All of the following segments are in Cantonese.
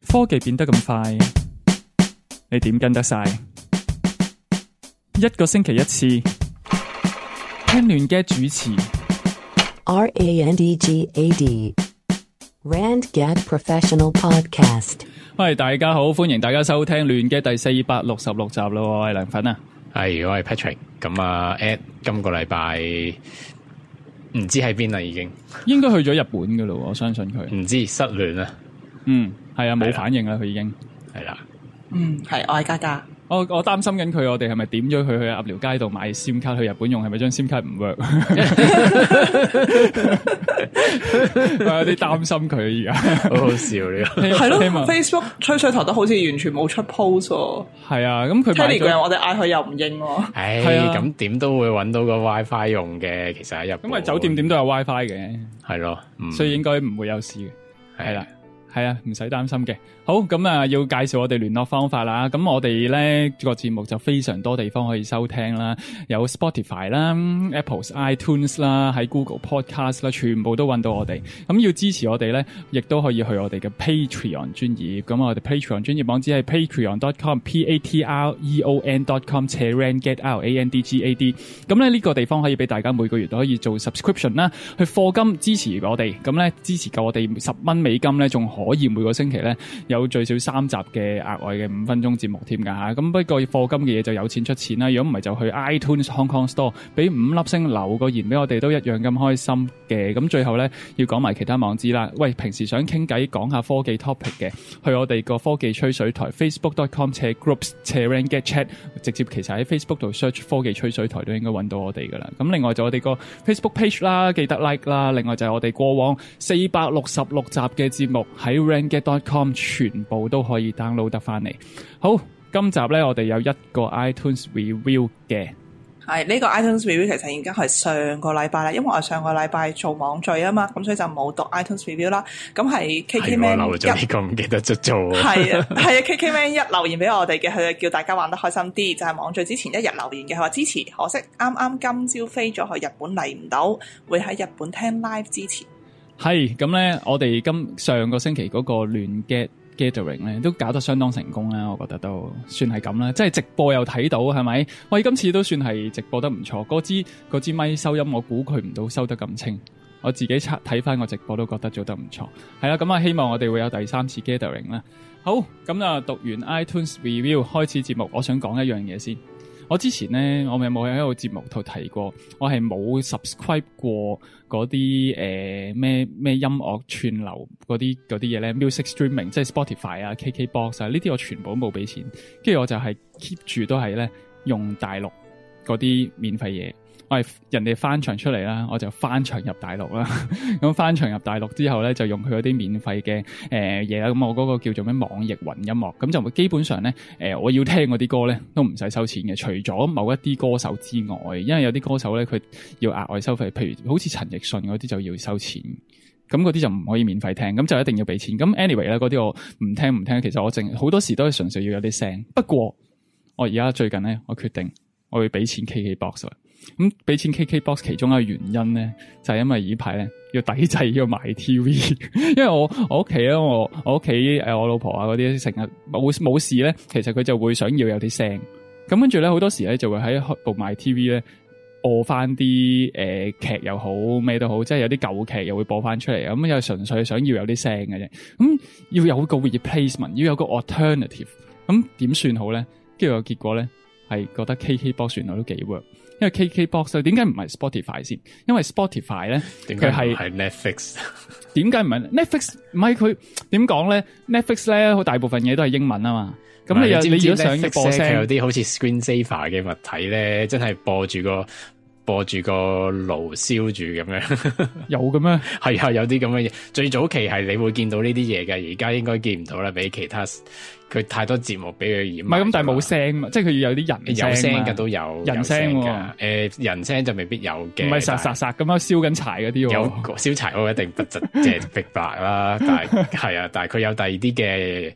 科技變得咁快，你點跟得晒？一個星期一次，聽亂嘅主持。 RANDGAD RandGad Professional Podcast。 喂，大家好，歡迎大家收聽亂嘅第466集咯，我係梁粉啊。 係，我係 Patrick。咁啊 ，Ed 今個禮拜唔知喺邊啦，已經應該去咗日本噶咯，我相信佢。 唔知失聯啦。 係啊，冇反應啦，佢已經係啦。 係，我係嘉嘉。 我擔心緊佢，我哋係咪點咗佢去鴨寮街度買 SIM 卡去日本用？係咪張 SIM 卡唔 work？ 我有啲擔心佢而家， 好好笑呢個。 係咯 ，Facebook 吹水台都好似完全冇出 post 喎。 係啊，咁佢 Telegram 我哋嗌佢又唔應喎。 唉，咁點都會揾到個 WiFi 用嘅，其實喺日本。 咁啊，酒店點都有 WiFi 嘅， 係咯， 所以應該唔會有事嘅，係啦。係啊，唔使擔心嘅。好，咁啊，要介紹我哋聯絡方法啦。咁我哋咧個節目就非常多地方可以收聽啦，有 Spotify 啦、Apple's iTunes 啦、喺 Google Podcast 啦，全部都揾到我哋。咁要支持我哋咧，亦都可以去我哋嘅 Patreon 專頁。咁我哋 Patreon 專頁網址係 patreon.com，patreon.com/randgad。咁咧呢個地方可以俾大家每個月都可以做 subscription 啦，去課金支持我哋。咁咧支持夠我哋$10咧，仲可以每個星期咧有最少3集嘅額外嘅5分鐘節目添㗎嚇。咁不過課金嘅嘢就有錢出錢啦，如果唔係就去 iTunes Hong Kong Store 俾5粒星留個言俾我哋都一樣咁開心嘅。咁最後咧要講埋其他網址啦。喂，平時想傾偈講下科技 topic 嘅，去我哋個科技吹水台 facebook.com/groups/randgadchat， 直接其實喺 Facebook 度 search 科技吹水台都應該揾到我哋㗎啦。咁另外就我哋個 Facebook page 啦，記得 like 啦。另外就係我哋過往466集嘅節目喺 randgad.com 全部都可以 download 得翻嚟。好，今集咧我哋有一個 iTunes review 嘅。 係呢個 iTunes review 其實已經係上個禮拜啦，因為我上個禮拜做網聚啊嘛，咁所以就冇讀 iTunes review 啦。咁係 KKman 留咗呢個唔記得咗做。 係啊，KKman 一留言俾我哋嘅，佢就叫大家玩得開心啲，就係網聚之前一日留言嘅，佢話支持，可惜啱啱今朝飛咗去日本嚟唔到，會喺日本聽 live 支持。 係咁咧，我哋上個星期嗰個亂 gathering 咧，都搞得相當成功啦，我覺得都算係咁啦。即係直播又睇到，係咪？喂，今次都算係直播得唔錯。嗰支咪收音，我估佢唔到收得咁清。我自己睇翻個直播都覺得做得唔錯。係啦，咁啊，希望我哋會有第3次 gathering 啦。好，咁啊，讀完 iTunes review 開始節目，我想講一樣嘢先。我之前咧，我咪冇喺個節目度提過，我係冇 subscribe 過嗰啲咩音樂串流嗰啲嘢咧 ，music streaming 即係 Spotify 啊、KKBox 啊呢啲，我全部都冇俾錢，跟住我就係 keep 住都係咧用大陸嗰啲免費嘢。我係人哋翻牆出嚟啦，我就翻牆入大陸啦。咁翻牆入大陸之後咧，就用佢嗰啲免費嘅嘢啦。咁我嗰個叫做咩網易雲音樂，咁就基本上咧我要聽嗰啲歌咧都唔使收錢嘅，除咗某一啲歌手之外，因為有啲歌手咧佢要額外收費，譬如好似陳奕迅嗰啲就要收錢，咁嗰啲就唔可以免費聽，咁就一定要俾錢。咁 anyway 咧，嗰啲我唔聽，其實我好多時都係純粹要有啲聲。不過我而家最近咧，我決定我會俾錢 KKBox 啦。咁俾錢 KKBox 其中一個原因咧，就係因為呢排咧要抵制呢個MyTV，因為我屋企咧，我屋企我老婆啊嗰啲成日冇事咧，其實佢就會想要有啲聲，咁跟住咧好多時咧就會喺部 MyTV 咧播翻啲劇又好咩都好，即係有啲舊劇又會播翻出嚟，咁又純粹想要有啲聲嘅啫，咁要有個 replacement， 要有個 alternative， 咁點算好咧？跟住個結果咧係覺得 KKBox 原來都幾 work。因為 KKBox 點解唔係 Spotify 先？因為 Spotify 咧，佢係 Netflix。 點解唔係 Netflix？ 唔係佢點講咧 ？Netflix 咧，好大部分嘢都係英文啊嘛。咁你如果想要播聲， 有啲好似 screensaver 嘅物體咧，真係播住個爐燒住咁樣。 有嘅咩？ 係啊，有啲咁嘅嘢。最早期係你會見到呢啲嘢嘅，而家應該見唔到啦。俾其他佢太多節目俾佢掩。唔係咁，但係冇聲嘛，即係佢要有啲人聲。有聲嘅都有人聲㗎。人聲就未必有嘅。唔係殺咁樣燒緊柴嗰啲喎。有燒柴我一定不即係逼白啦。但係係啊，但係佢有第二啲嘅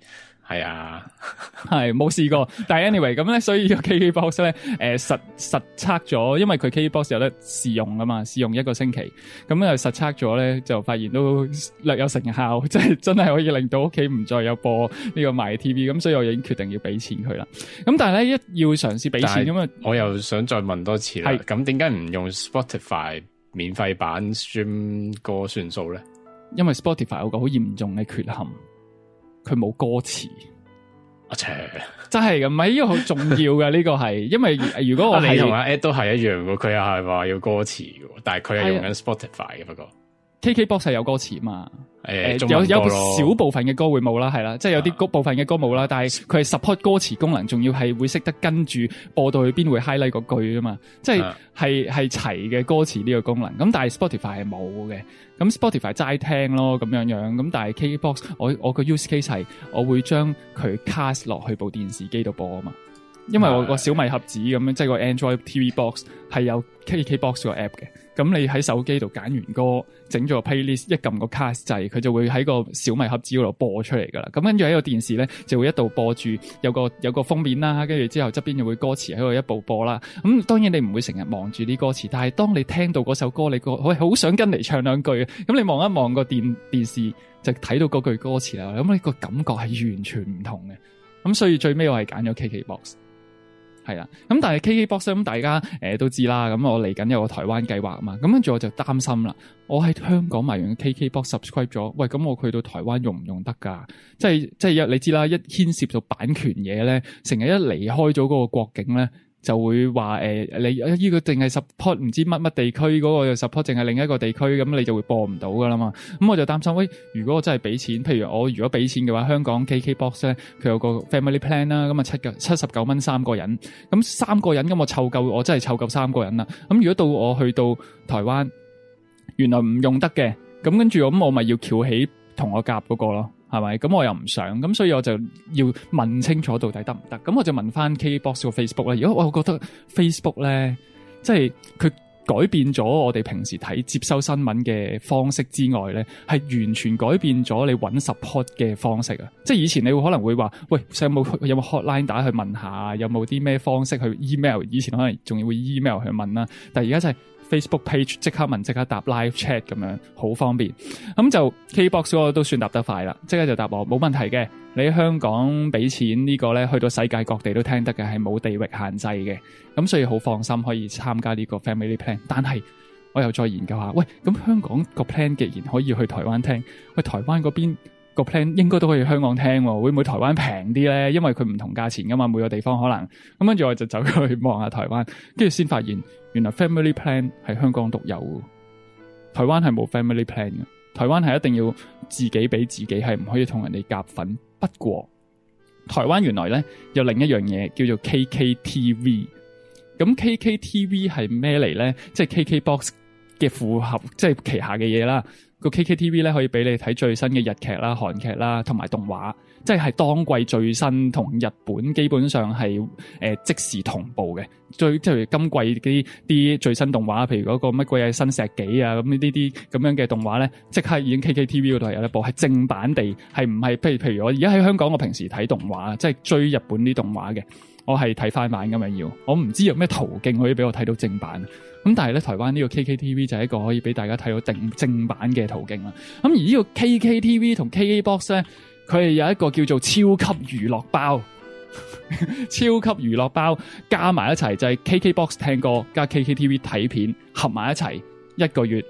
係啊， 係冇試過，但係 anyway 咁咧，所以個 KKBox 咧，實測咗，因為佢 KKBox 有得試用啊嘛，試用1個星期，咁又實測咗咧，就發現都略有成效，即係真係可以令到屋企唔再有播呢個 MyTV，咁所以我已經決定要俾錢佢啦。咁但係咧，一要嘗試俾錢咁啊， 我又想再問多次啦，咁點解唔用 Spotify 免費版 stream 歌算數咧？ 因為 Spotify 有個好嚴重嘅缺陷。佢冇歌詞，真係咁，唔係呢個好重要嘅呢個係，因為如果我你同阿 Ed 都係一樣嘅，佢又係話要歌詞嘅，但係佢係用緊 Spotify 嘅，不過 KKBox 係有歌詞嘛，有少部分嘅歌會冇啦，係啦，即係有啲部分嘅歌冇啦，但係佢係 support 歌詞功能，仲要係會識得跟住播到去邊會 highlight 嗰句啊嘛，即係係齊嘅歌詞呢個功能，咁但係 Spotify 係冇嘅。咁 Spotify 齋聽咯，咁樣咁但係 KKBox 我個 use case 係我會將佢 cast 落去部電視機度播啊嘛，因為我個小米盒子咁樣，即係個 Android TV Box 係有 KKBox 個 app 嘅，咁你喺手機度揀完歌，整咗個 playlist， 一撳個 cast 掣，佢就會喺個小米盒子嗰度播出嚟噶啦。咁跟住喺個電視咧，就會一度播住有個封面啦，跟住之後側邊就會歌詞喺度一步播啦。咁當然你唔會成日望住啲歌詞，但係當你聽到嗰首歌，你好想跟嚟唱兩句，咁你望一望個電視就睇到嗰句歌詞啦。咁你個感覺係完全唔同嘅。咁所以最尾我係揀咗 KKBox。係啦，咁但係 KKBox 咁大家都知啦，咁我嚟緊有個台灣計劃啊嘛，咁跟住我就擔心啦，我喺香港買完 KKBox subscribe 咗，喂，咁我去到台灣用唔用得噶？即係你知啦，一牽涉到版權嘢咧，成日一離開咗嗰個國境咧，就會話你呢個淨係 support 唔知乜乜地區，嗰個又 support 淨係另一個地區，咁你就會播唔到噶啦嘛。咁我就擔心，喂，如果我真係俾錢，譬如我如果俾錢嘅話，香港 KKBox 咧，佢有個 family plan 啦，咁啊79蚊3個人，咁3個人咁我湊夠，我真係湊夠3個人啦。咁如果到我去到台灣，原來唔用得嘅，咁跟住咁我咪要翹起同我夾嗰個咯。係咪？咁我又唔想，咁所以我就要問清楚到底得唔得？咁我就問翻 KKBox 個 Facebook 啦。如果我覺得 Facebook 咧，即係佢改變咗我哋平時睇接收新聞嘅方式之外咧，係完全改變咗你揾 support 嘅方式啊！即係以前你會可能會話，喂，有冇 hotline 打去問下，有冇啲咩方式去 email？ 以前可能仲要會 email 去問啦，但係而家就係 Facebook page 即刻問即刻答 live chat 咁樣，好方便。咁就 KKBox 嗰個都算答得快啦，即刻就答我冇問題嘅。你喺香港俾錢呢個咧，去到世界各地都聽得嘅，係冇地域限制嘅。咁所以好放心可以參加呢個 family plan。但係我又再研究下，喂，咁香港個 plan 既然可以去台灣聽，喂，台灣嗰邊個 plan 應該都可以香港聽喎，會唔會台灣平啲咧？因為佢唔同價錢噶嘛，每個地方可能。咁跟住我就走去望下台灣，跟住先發現原來 family plan 係香港獨有嘅，台灣係冇 family plan 嘅。台灣係一定要自己俾自己，係唔可以同人哋夾份。不過台灣原來咧有另一樣嘢叫做 KKTV。咁 KKTV 係咩嚟咧？即係 KKBox 嘅符合，即係旗下嘅嘢啦。個 KKTV 咧可以俾你睇最新嘅日劇啦、韓劇啦，同埋動畫，即係當季最新同日本基本上係即時同步嘅。即係今季啲最新動畫，譬如嗰個乜鬼嘢新石紀啊，咁呢啲咁樣嘅動畫咧，即刻已經 KKTV 嗰度係有得播，係正版地，係唔係？譬如我而家喺香港，我平時睇動畫，即係追日本啲動畫嘅，我係睇翻版咁樣要，我唔知有咩途徑可以俾我睇到正版。咁但係咧，台灣呢個 KKTV 就係一個可以俾大家睇到正版嘅途徑啦。咁而呢個 KKTV 同 KKBox 咧，佢係有一個叫做超級娛樂包，超級娛樂包加埋一齊就係 KKBox 聽歌加 KKTV 睇片合埋一齊，一個月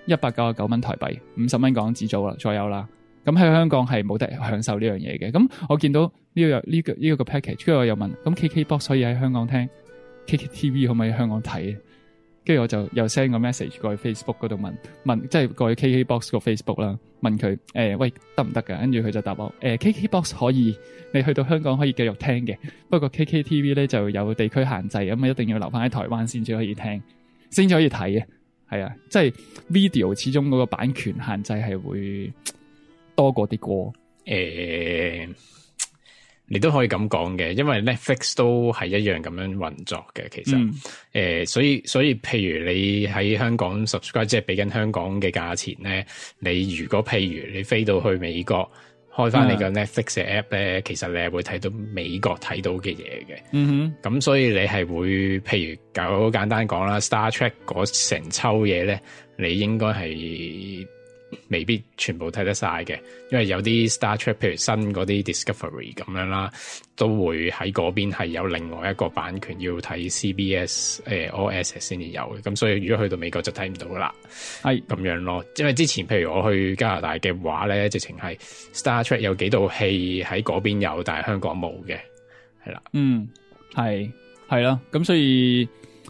199蚊台幣，50蚊港紙左右啦。咁喺香港係冇得享受呢樣嘢嘅。咁我見到呢個 package， 跟住我又問，咁 KKBox 可以喺香港聽 ，KKTV 可唔可以喺香港睇？跟住我就又 send 個 message 過去 Facebook 嗰度問，即係過去 KKBox 個 Facebook 啦，問佢喂，得唔得㗎？跟住佢就答我KKBox 可以，你去到香港可以繼續聽嘅，不過 KKTV 咧就有地區限制，咁一定要留翻喺台灣先至可以聽，先至可以睇嘅。係啊，即係 video 始終嗰個版權限制係會多過啲歌。 你都可以咁講嘅，因為 Netflix 都係一樣咁樣運作嘅，其實，所以譬如你喺香港 subscribe， 即係俾緊香港嘅價錢咧，你如果譬如你飛到去美國， 開翻你個 Netflix 嘅 app 咧，其實你係會睇到美國睇到嘅嘢嘅。 嗯哼， 咁所以你係會，譬如好簡單講啦 ，Star Trek 嗰成抽嘢咧，你應該係未必全部睇得晒嘅，因為有啲 Star Trek 譬如新嗰啲 Discovery 咁樣啦，都會喺嗰邊係有另外一個版權要睇 CBS All Access 先至有嘅，咁所以如果去到美國就睇唔到啦，係咁樣咯。因為之前譬如我去加拿大嘅話咧，直情係 Star Trek 有幾套戲喺嗰邊有，但係香港冇嘅，係啦。 嗯，係啦，咁所以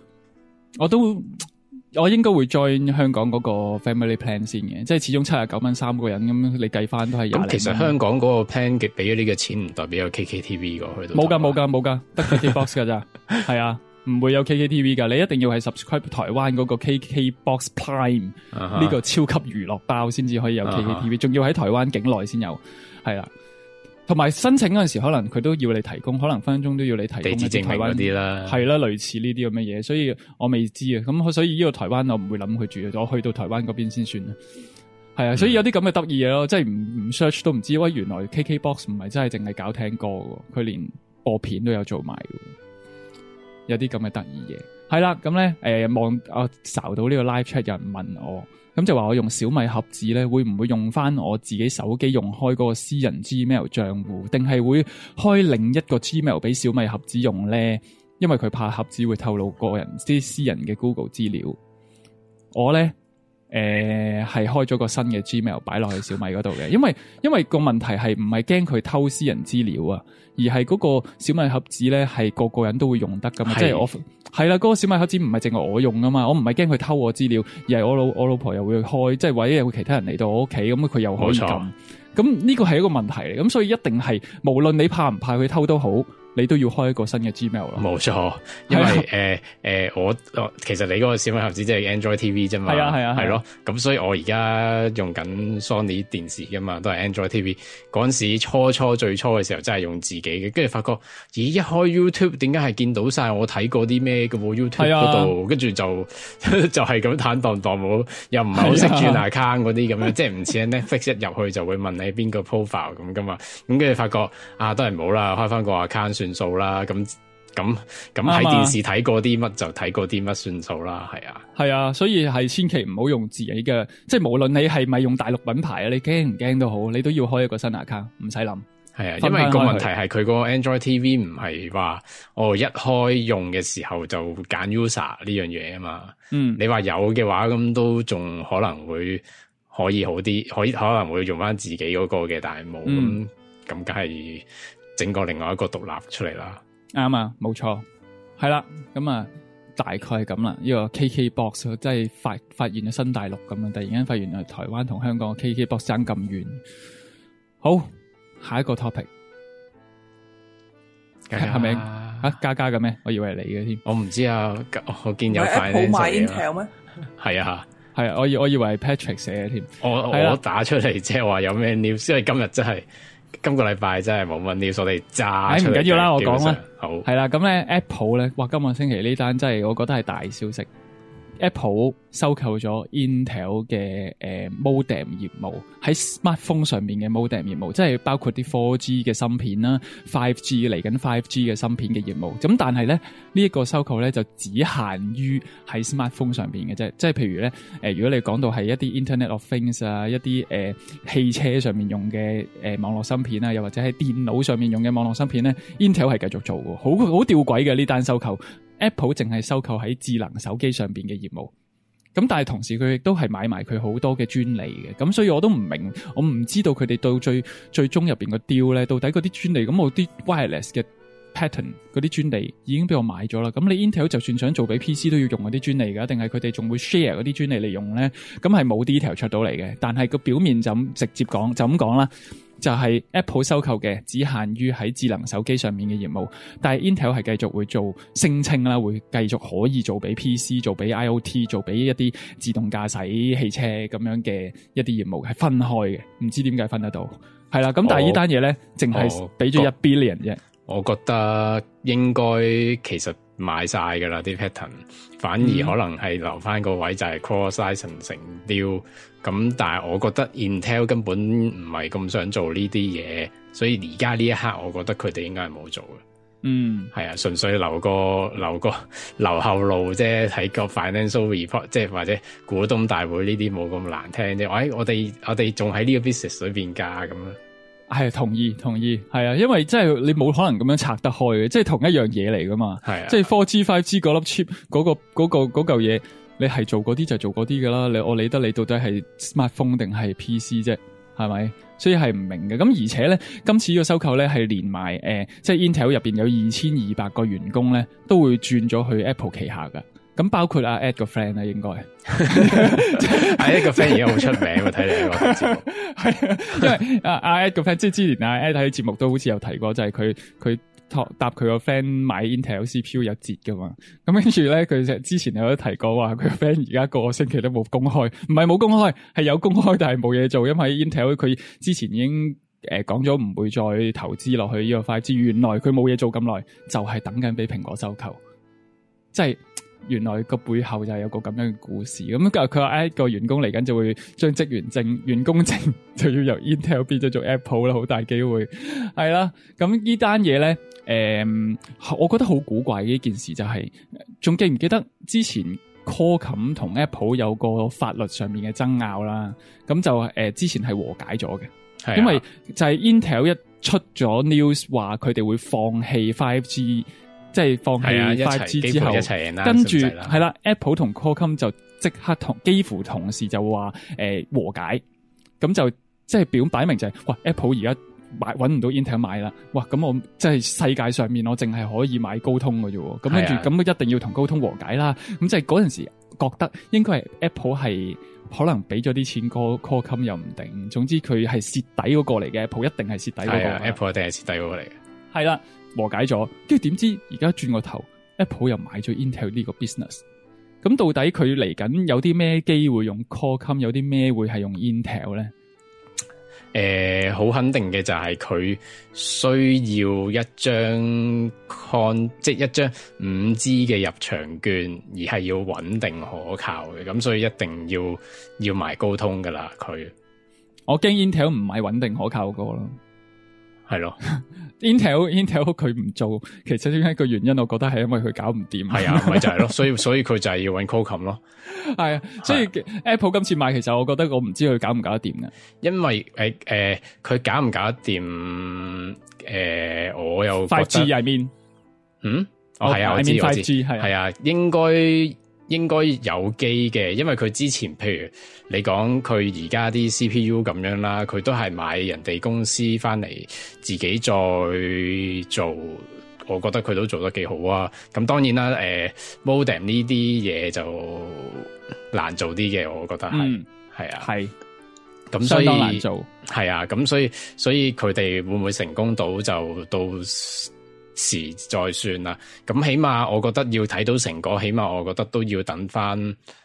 我應該會 join 香港嗰個 family plan 先嘅，即係始終79蚊3個人咁，你計翻都係20蚊。咁其實香港嗰個 plan 嘅俾咗呢個錢，唔代表有 KKTV 過去到。 冇噶，得 KKBox 噶咋，係啊，唔會有 KKTV 噶，你一定要係 subscribe 台灣嗰個 KKBox Prime 呢個超級娛樂包先至可以有 KKTV，仲要喺台灣境內先有，係啦。同埋申請嗰陣時，可能佢都要你提供，可能分分鐘都要你提供地址證明嗰啲啦， 係啦，類似呢啲咁嘅嘢，所以我未知啊。咁所以呢個台灣我唔會諗去住，我去到台灣嗰邊先算啦。係啊，所以有啲咁嘅得意嘢咯，即係唔 search 都唔知，喂，原來 KKBox 唔係真係淨係搞聽歌嘅，佢連播片都有做埋嘅，有啲咁嘅得意嘢。係啦，咁咧我睄到呢個 live chat 有人問我。咁就話我用小米盒子咧，會唔會用翻我自己手機用開嗰個私人 Gmail 賬戶，定係會開另一個 Gmail 俾小米盒子用咧？因為佢怕盒子會透露個人啲私人嘅 Google 資料。我咧係開咗個新嘅 Gmail 擺落去小米嗰度嘅，因為個問題係唔係驚佢偷私人資料啊，而係嗰個小米盒子咧係個個人都會用得噶嘛，即係我係啦，嗰個小米盒子唔係淨係我用噶嘛，我唔係驚佢偷我資料，而係我老婆又會開，即係或者有其他人嚟到我屋企，咁佢又可以撳，咁呢個係一個問題嚟，咁所以一定係無論你怕唔怕佢偷都好，你都要開一個新嘅 Gmail 咯。 冇錯，因為我其實你嗰個小米盒子即係 Android TV 啫嘛，係咯，咁所以我而家用緊 Sony 電視噶嘛，都係 Android TV。嗰陣時最初嘅時候真係用自己嘅，跟住發覺咦一開 YouTube 點解係見到晒我睇過啲咩嘅喎 YouTube 嗰度，跟住就係咁坦蕩蕩冇，又唔係好識轉 account 嗰啲咁樣，即係唔似 Netflix 一入去就會問你邊個 profile 咁噶嘛，咁跟住發覺都係唔好啦，開翻個 account 算數啦，咁喺電視睇過啲乜就睇過啲乜算數啦，係啊， 所以係千祈唔好用自己嘅，即係無論你係咪用大陸品牌啊，你驚唔驚都好，你都要開一個新 account， 唔使諗。 係啊，因為個問題係佢個 Android TV 唔係話一開用嘅時候就揀 user 呢樣嘢啊嘛。你話有嘅話咁都仲可能會可以好啲，可能會用翻自己嗰個嘅，但係冇咁梗係整個另外一個獨立出嚟啦。 啱啊，冇錯，係啦，咁啊大概係咁啦。呢個 KKBox 真係發現咗新大陸咁樣，突然間發現台灣同香港 KKBox 爭咁遠。好，下一個 topic 係咪加嘅咩？我以為係你嘅添， 我唔知啊。我見有塊 Apple 買 Intel 咩？ 係啊， 我以為係 Patrick 寫嘅添。 我打出嚟即係話有咩 news，因為今日真係。今個禮拜真係冇乜 news，我哋揸出嚟。唔緊要啦，我講啦。好，係啦， 咁咧 Apple 咧，哇，今個星期呢單真係我覺得係大消息。Apple 收購咗 Intel 嘅modem 業務，喺 smartphone 上面嘅 modem 業務，即係包括啲 4G 嘅芯片啦、5G 嚟緊 5G 嘅芯片嘅業務。咁但係咧呢一個收購咧就只限於喺 smartphone 上面嘅啫，即係譬如咧如果你講到係一啲 Internet of Things 啊，一啲汽車上面用嘅網絡芯片啊，又或者喺電腦上面用嘅網絡芯片咧，Intel 係繼續做嘅，好吊詭嘅呢單收購。Apple 淨係收購喺智能手機上邊嘅業務，咁但係同時佢亦都係買埋佢好多嘅專利嘅，咁所以我都唔明，我唔知道佢哋到最終入邊個 deal 咧，到底嗰啲專利，咁我啲 wireless 嘅 patent 嗰啲專利已經俾我買咗啦，咁你 Intel 就算想做俾 PC 都要用嗰啲專利噶，定係佢哋仲會 share 嗰啲專利嚟用咧？咁係冇 detail 出到嚟嘅，但係個表面就咁直接講，就咁講啦。就係 Apple 收購嘅，只限於喺智能手機上面嘅業務，但係 Intel 係繼續會做聲稱啦，會繼續可以做俾 PC、做俾 IoT、做俾一啲自動駕駛汽車咁樣嘅一啲業務係分開嘅，唔知點解分得到。係啦，咁但係呢單嘢咧，淨係俾咗1 billion 啫。 我覺得應該其實買晒㗎啦啲 pattern， 反而可能係留翻個位就係 cross licensing deal。咁但係我覺得 Intel 根本唔係咁想做呢啲嘢，所以而家呢一刻我覺得佢哋應該係冇做嘅。係啊，純粹留後路啫，睇個 financial report， 即係或者股東大會呢啲冇咁難聽啫。我哋仲喺呢個 business 裏邊㗎咁樣。係同意，係啊，因為即係你冇可能咁樣拆得開嘅，即係同一樣嘢嚟噶嘛。係啊，即係 4G、5G 嗰粒 chip 嗰嚿嘢，你係做嗰啲就做嗰啲噶啦。我理得你到底係 smartphone 定係 PC 啫，係咪？所以係唔明嘅。咁而且咧，今次呢個收購咧係連埋即係 Intel 入邊有2200個員工咧，都會轉咗去 Apple 旗下噶。咁包括阿 Ed 個 friend 咧，應該阿 Ed 個 friend 而家好出名喎，睇嚟個節目係啊，因為阿 Ed 個 friend 即係之前阿 Ed 喺節目都好似有提過，就係佢答佢個 friend 買 Intel CPU 有折噶嘛。咁跟住咧，佢之前有提過話，佢個 friend 而家個星期都冇公開，唔係冇公開，係有公開，但係冇嘢做，因為 Intel 佢之前已經講咗唔會再投資落去呢個 5G。原來佢冇嘢做咁耐，就係等緊俾蘋果收購，即係。原來個背後就係有個咁樣嘅故事，咁佢話個員工嚟緊就會將職員證、員工證就要由 Intel 變咗做 Apple 啦，好大機會係啦。咁呢單嘢咧，我覺得好古怪嘅一件事就係，仲記唔記得之前 Qualcomm 同 Apple 有個法律上面嘅爭拗啦？咁就之前係和解咗嘅，因為就係 Intel 一出咗 news 話佢哋會放棄 5G。即係放棄 5G 之後，跟住係啦 ，Apple 同 Qualcomm 就即刻幾乎同時就話和解，咁就即係擺明就係，哇 Apple 而家揾唔到 Intel 買啦，哇咁我即係世界上面我淨係可以買高通嘅啫，咁跟住咁一定要同高通和解啦，咁即係嗰陣時覺得應該係 Apple 係可能俾咗啲錢 Qualcomm 又唔定，總之佢係蝕底嗰個嚟嘅 ，Apple 一定係蝕底嗰個 ，Apple 一定係蝕底嗰個嚟嘅， 係啦。和解咗，跟住點知而家轉個頭 ，Apple 又買咗 Intel 呢個 business。咁到底佢嚟緊有啲咩機會用 Qualcomm， 有啲咩會係用 Intel 咧？ 好肯定嘅就係佢需要一張即係一張5G 嘅入場券，而係要穩定可靠嘅，咁所以一定要埋高通噶啦。佢我驚 Intel 唔係穩定可靠嗰個咯。 係咯 ，Intel 佢唔做，其實點解一個原因，我覺得係因為佢搞唔掂。 係啊，咪就係咯，所以佢就係要揾 Qualcomm 咯。 係啊，所以 Apple 今次買，其實我覺得我唔知佢搞唔搞得掂嘅。 因為佢搞唔搞得掂？我又覺得 5G I mean， 係啊，我知 5G 係啊，應該有機嘅，因為佢之前譬如你講佢而家啲 CPU 咁樣啦，佢都係買人哋公司翻嚟自己再做，我覺得佢都做得幾好啊。咁當然啦，modem 呢啲嘢就難做啲嘅，我覺得係啊，係咁所以相當難做， 係啊，咁所以佢哋會唔會成功到就到時再算啦，咁起碼我覺得要睇到成果，起碼我覺得都要等翻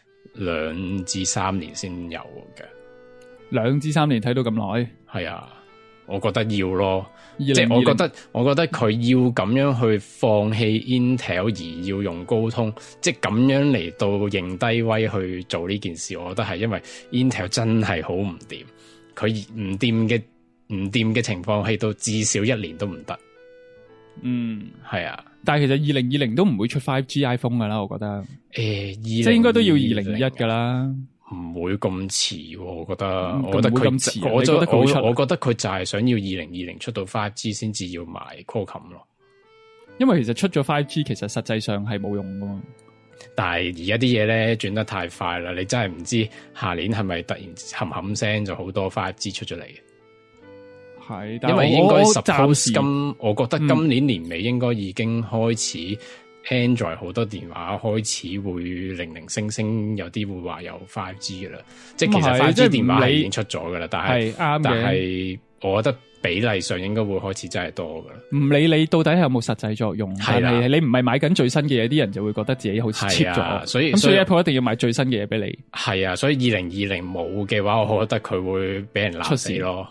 2至3年先有嘅。 2至3年睇到咁耐？係啊，我覺得要咯，即係我覺得佢要咁樣去放棄 Intel 而要用高通，即係咁樣嚟到認低威去做呢件事，我覺得係因為 Intel 真係好唔掂，佢唔掂嘅情況係到至少1年都唔得。係啊， 但係其實2020都唔會出 5G iPhone 噶啦，我覺得即係應該都要2021噶啦， 唔會咁遲，我覺得， 我覺得佢， 我覺得佢就係想要2020出到 5G 先至要買 Qualcomm 咯， 因為其實出咗 5G 其實實際上係冇用噶嘛， 但係而家啲嘢咧轉得太快啦，你真係唔知下年係咪突然冚聲就好多 5G 出咗嚟。 係， 因為應該 suppose 我覺得今年年尾應該已經開始 Android 好多電話開始會零零星星有啲會話有 5G 噶啦，即係其實 5G 電話係已經出咗噶啦，但係我覺得比例上應該會開始真係多噶啦。唔理你到底有冇實際作用，但係你唔係買緊最新嘅嘢，啲人就會覺得自己好似 cheap 咗，所以 Apple 一定要買最新嘅嘢俾你。係啊，所以2020冇嘅話，我覺得佢會俾人鬧死咯。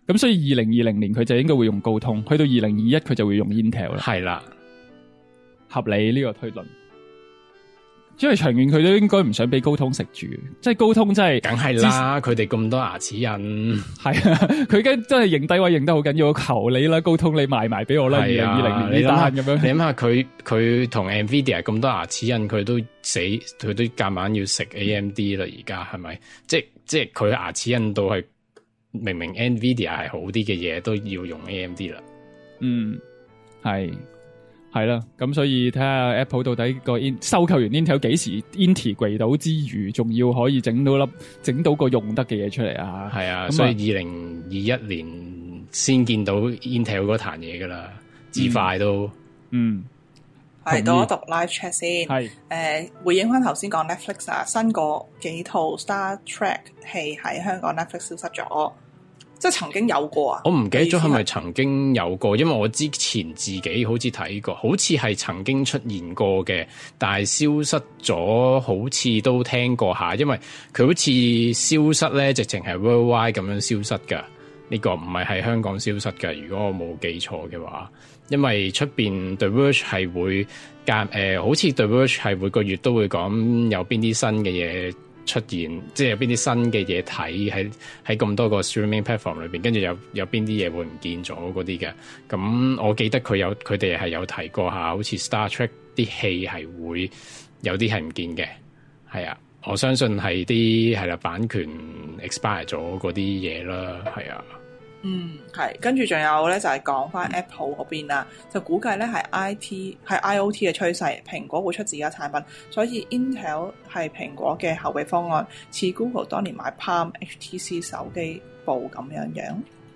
咁所以2020年佢就應該會用高通，去到2021佢就會用 Intel 啦。 係啦， 合理呢個推論。因為長遠佢都應該唔想俾高通食住，即係高通真係梗係啦，佢哋咁多牙齒印， 係啊，佢而家真係認低位認得好緊要，我求你啦，高通你賣埋俾我啦，2020年呢單咁樣。你諗下佢同 Nvidia 咁多牙齒印，佢都死，佢都夾硬要食 AMD 啦，而家係咪？即係佢牙齒印到係明明 Nvidia 係好啲嘅嘢，都要用 AMD 啦。 嗯，係啦，咁所以睇下 Apple 到底個收購完 Intel 幾時 integrate 到之餘，仲要可以整到個用得嘅嘢出嚟啊！ 係啊，所以2021年先見到 Intel 嗰壇嘢噶啦，至快都係到我讀 live chat 先。係回應翻頭先講 Netflix 啊，新嗰幾套 Star Trek 戲喺香港 Netflix 消失咗。即係曾經有過啊！ 我唔記得咗係咪曾經有過，因為我之前自己好似睇過，好似係曾經出現過嘅，但係消失咗，好似都聽過下，因為佢好似消失咧，直情係 worldwide 咁樣消失㗎。呢個唔係喺香港消失㗎，如果我冇記錯嘅話，因為出邊 The Verge 係會好似 The Verge 係每個月都會講有邊啲新嘅嘢出現，即係有邊啲新嘅嘢睇喺咁多個 streaming platform 裏邊，跟住有邊啲嘢會唔見咗嗰啲嘅。咁我記得佢哋係有提過下，好似 Star Trek 啲戲係會有啲係唔見嘅。係啊，我相信係啲係啦版權 expire 咗嗰啲嘢啦。係啊。 係，跟住仲有咧就係講翻 Apple 嗰邊啦，就估計咧係 IoT 嘅趨勢，蘋果會出自己嘅產品，所以 Intel 係蘋果嘅後備方案，似 Google 當年買 Palm HTC 手機部咁樣。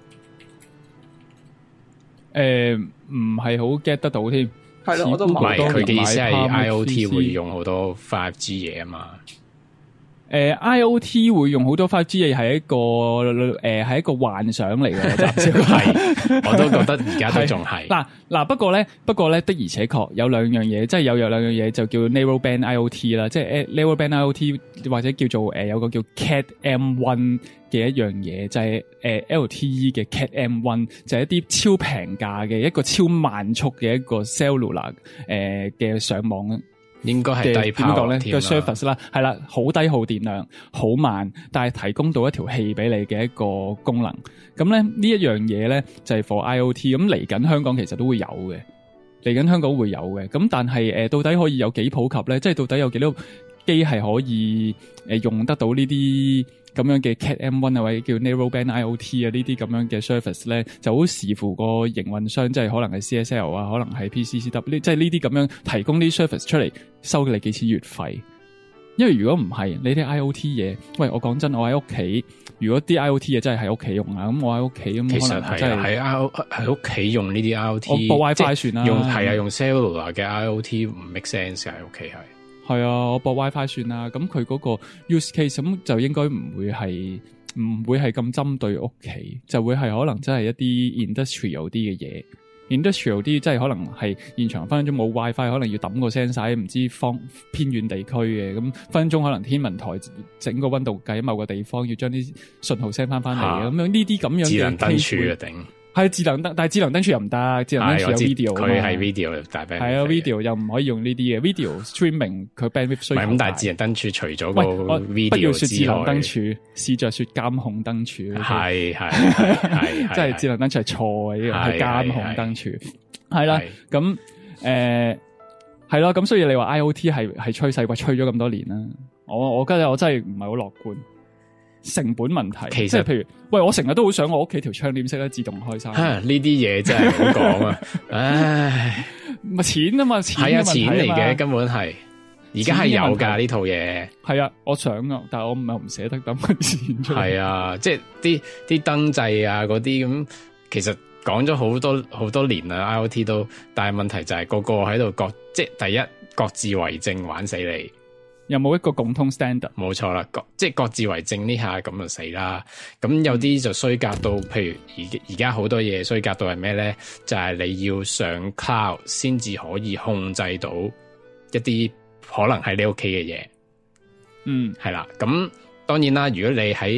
唔係好 get 得到添。 係咯，我都唔係佢嘅意思係 IoT 會用好多 5G 嘢啊嘛。 IoT 會用好多 5G 嘢係一個幻想嚟嘅，暫時係， 我都覺得而家都仲係。 嗱，不過咧的而且確有兩樣嘢，即係有兩樣嘢就叫 Narrowband IoT 啦，即係 Narrowband IoT 或者叫做有個叫 Cat M1 嘅一樣嘢，就係LTE 嘅 Cat M1，就係一啲超平價嘅一個超慢速嘅一個 cellular 嘅上網。 應該係低跑咧個 service 啦，係啦，好低耗電量，好慢，但係提供到一條氣俾你嘅一個功能。咁咧呢一樣嘢咧就係 for IoT。咁嚟緊香港其實都會有嘅，嚟緊香港會有嘅。咁但係到底可以有幾普及咧？即係到底有幾多機係可以用得到呢啲咁樣嘅 Cat M1 啊，或者叫 Narrowband IoT 啊呢啲咁樣嘅 service 咧，就好視乎個營運商，即係可能係 CSL 啊，可能係 PCCW，即係呢啲咁樣提供啲 service 出嚟，收你幾錢月費。因為如果唔係，你啲 IoT 嘢，喂，我講真，我喺屋企，如果啲 IoT 嘢真係喺屋企用啊，咁我喺屋企咁，可能真係喺屋企用呢啲 IoT， 我播 WiFi 算啦， 用 cellular 嘅 IoT 唔 make sense 喺屋企係。 係啊，我播 WiFi 算啦。咁佢嗰個 use case 咁就應該唔會係咁針對屋企，就會係可能真係一啲 industrial 啲嘅嘢。industrial 啲即係可能係現場分分鐘冇 WiFi， 可能要抌個 sensor 唔知偏遠地區嘅，咁分分鐘可能天文台整個溫度計喺某個地方要將啲信號 send 翻嚟咁樣呢啲咁樣嘅智能燈柱啊頂。 係智能燈，但係智能燈柱又唔得，智能燈柱有 video， 佢係 video 大 bandwidth。係啊 ，video 又唔可以用呢啲嘅 video streaming， 佢 bandwidth 需要。唔係咁， 但係智能燈柱除咗個 video 不要說智能燈之外， 柱，試着說監控燈柱。 係， 即係智能燈柱係錯嘅，呢個係監控燈柱。係啦，咁係咯，咁所以你話 IoT 係趨勢，話吹咗咁多年啦。我覺得我真係唔係好樂觀。成本問題，其實即係譬如，喂，我成日都好想我屋企條窗簾識得自動開閂。呢啲嘢真係好講啊！唉，咪錢啊嘛，係啊，錢嚟嘅根本係。而家係有㗎呢套嘢。係啊，我想啊，但係我唔捨得抌個錢出嚟。係啊，即係啲燈掣啊嗰啲咁，其實講咗好多年啦 ，IoT 都，但係問題就係個個喺度即係第一各自為政玩死你。有冇一個共通 standard？ 冇錯啦，即係各自為政呢下咁就死啦。咁有啲就衰格到，譬如而家好多嘢衰格到係咩咧？就係你要上 cloud 先至可以控制到一啲可能喺你屋企嘅嘢。係啦。咁當然啦，如果你喺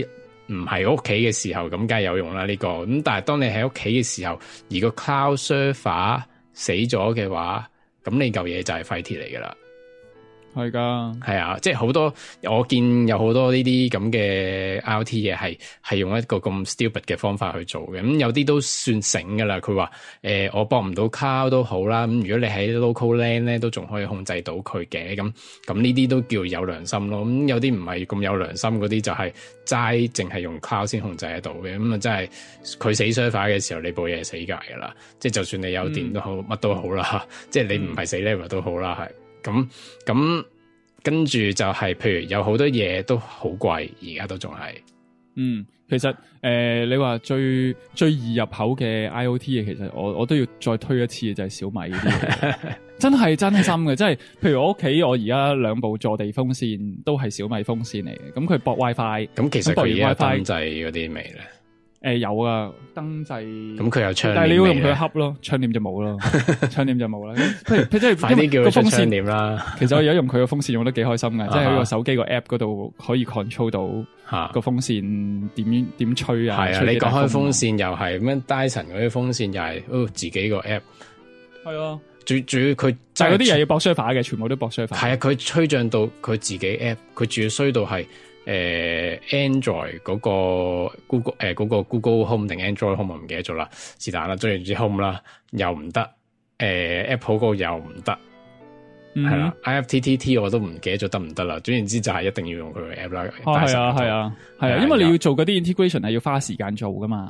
唔係屋企嘅時候，咁梗係有用啦呢個。咁但係當你喺屋企嘅時候，而個 cloud server 死咗嘅話，咁你嚿嘢就係廢鐵嚟噶啦。 係噶， 係啊，即係好多我見有好多呢啲咁嘅 IoT 嘢係用一個咁 stupid 嘅方法去做嘅。咁有啲都算醒噶啦。佢話我駁唔到 cloud 都好啦。咁如果你喺 local LAN 咧，都仲可以控制到佢嘅。咁呢啲都叫有良心咯。咁有啲唔係咁有良心嗰啲，就係齋淨係用 cloud 先控制得到嘅。咁啊，真係佢死 server 嘅時候，你部嘢係死㗎噶啦。即係就算你有電都好，乜都好啦。即係你唔係死 level 都好啦，係。咁跟住就係，譬如有好多嘢都好貴，而家都仲係。 其實你話最易入口嘅 IoT 嘢，其實我都要再推一次，就係小米嗰啲嘢。真係真心嘅，即係譬如我屋企，我而家兩部坐地風扇都係小米風扇嚟嘅，咁佢駁 WiFi。咁其實佢而家燈掣嗰啲未咧？有啊，燈掣。咁佢有窗簾，但係你要用佢恰咯，窗簾就冇咯，窗簾就冇啦。譬如即係快啲叫佢出窗簾啦。其實我而家用佢個風扇用得幾開心嘅，即係喺個手機個 app 嗰度可以 control 到個風扇點吹啊。係啊，你講開風扇又係咩？Dyson 嗰啲風扇又係自己個 app。係啊，主要佢就係嗰啲又要駁 server 嘅，全部都駁 server。係啊，佢吹脹到佢自己 app， 佢仲要衰到係。Android 嗰個 Google 嗰個 Google Home 定 Android Home 我唔記得咗啦，是但啦，總之 Home 啦又唔得，Apple 嗰個又唔得，係啦，IFTTT 我都唔記得咗得唔得啦，總言之就係一定要用佢嘅 app 啦。係啊，因為你要做嗰啲 integration 係要花時間做噶嘛。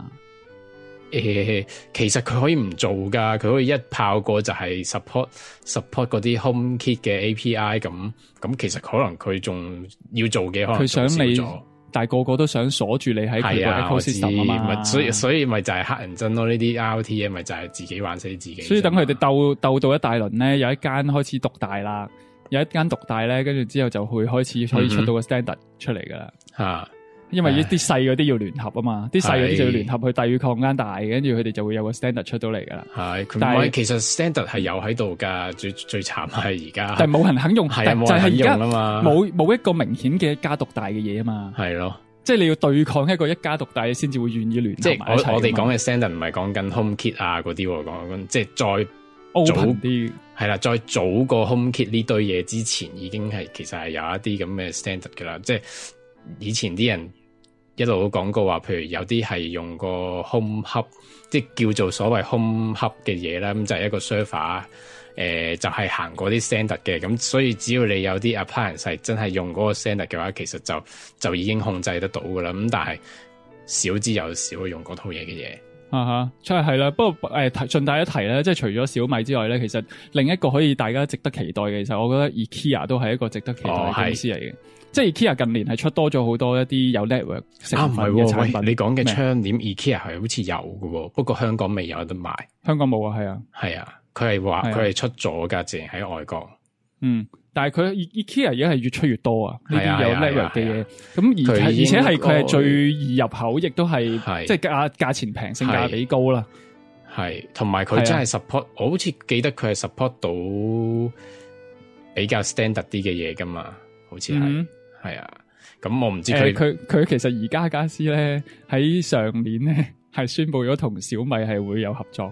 其實佢可以唔做噶，佢可以一炮過就係 support 嗰啲 HomeKit 嘅 API 咁，其實可能佢仲要做嘅，可能佢想你，但係個個都想鎖住你喺佢個 ecosystem 啊嘛，所以咪就係黑人憎咯，呢啲 IoT 咪就係自己玩死自己。所以等佢哋鬥到一大輪咧，有一間開始獨大啦，有一間獨大咧，跟住之後就會開始可以出到個 standard 出嚟噶啦。因為啲細嗰啲要聯合啊嘛，啲細嗰啲就要聯合去對抗間大，跟住佢哋就會有個 standard 出到嚟噶啦。但係其實 standard 係有喺度噶，最慘係而家，但係冇人肯用，係冇人肯用啊嘛，冇一個明顯嘅一家獨大嘅嘢啊嘛。係咯，即係你要對抗一個一家獨大，先至會願意聯合埋一齊。即係我哋講嘅 standard 唔係講緊 HomeKit 啊嗰啲，講即係再早啲係啦，再早過 HomeKit 呢堆嘢之前，已經係其實係有一啲咁嘅 standard 噶啦，即係。以前啲人一路都講過話，譬如有啲係用個 Home Hub， 即係叫做所謂 Home Hub 嘅嘢啦，咁就係一個 server，就係行嗰啲 standard 嘅，咁所以只要你有啲 appliance 係真係用嗰個 standard 嘅話，其實就已經控制得到噶啦。咁但係少之又少用嗰套嘢嘅嘢。真係啦。不過順帶一提咧，即係除咗小米之外咧，其實另一個可以大家值得期待嘅，其實我覺得 IKEA 都係一個值得期待嘅公司嚟嘅。即係 IKEA 近年係出多咗好多一啲有 network 成分嘅產品。你講嘅窗簾 IKEA 係好似有嘅，不過香港未有得賣。香港冇啊，係啊，佢係話佢係出咗噶，淨係喺外國。但係佢 IKEA 而家係越出越多啊，呢啲有 network 嘅嘢。咁而且係佢係最易入口，亦都係即係價錢平，性價比高啦。係，同埋佢真係 support，我好似記得佢係 support 到比較 standard 啲嘅嘢噶嘛，好似係啊。咁我唔知佢其實宜家家私咧喺上年咧係宣布咗同小米係會有合作。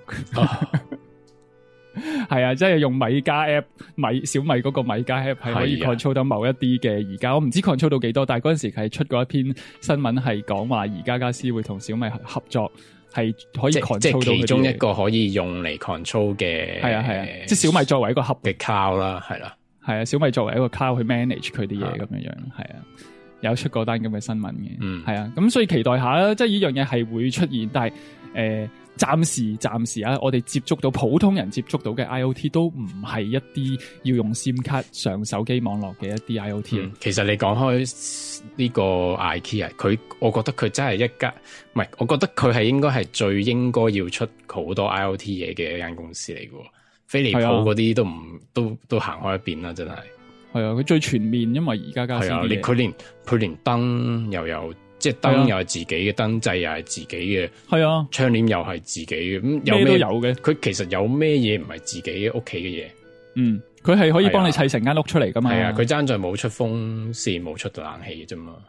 係啊，即係用米家 app， 小米嗰個米家 app 係可以 control 到某一啲嘅宜家，我唔知 control 到幾多，但係嗰陣時係出過一篇新聞係講話宜家家私會同小米合作，係可以 control 到其中一個可以用嚟 control 嘅。係啊，即係小米作為一個盒嘅 cloud 啦，係啦，係啊，小米作為一個 cloud 去 manage 佢啲嘢咁樣樣，係啊，有出過單咁嘅新聞嘅，係啊，咁所以期待下啦，即係呢樣嘢係會出現，但係暫時啊，我哋接觸到普通人接觸到嘅 IoT 都唔係一啲要用 SIM 卡上手機網絡嘅一啲 IoT。其實你講開呢個 IKEA，我覺得佢真係一家，唔係，我覺得佢係應該係最應該要出好多 IoT 嘢嘅一間公司嚟嘅。飛利浦嗰啲都行開一邊啦，真係。係啊，佢最全面，因為而家家私嘅嘢，佢連燈又有。即係燈又係自己嘅，燈掣又係自己嘅，係啊，窗簾又係自己嘅，咁有咩都有嘅。佢其實有咩嘢唔係自己屋企嘅嘢？佢係可以幫你砌成間屋出嚟噶嘛？係啊，佢爭在冇出風扇，冇出到冷氣嘅啫嘛。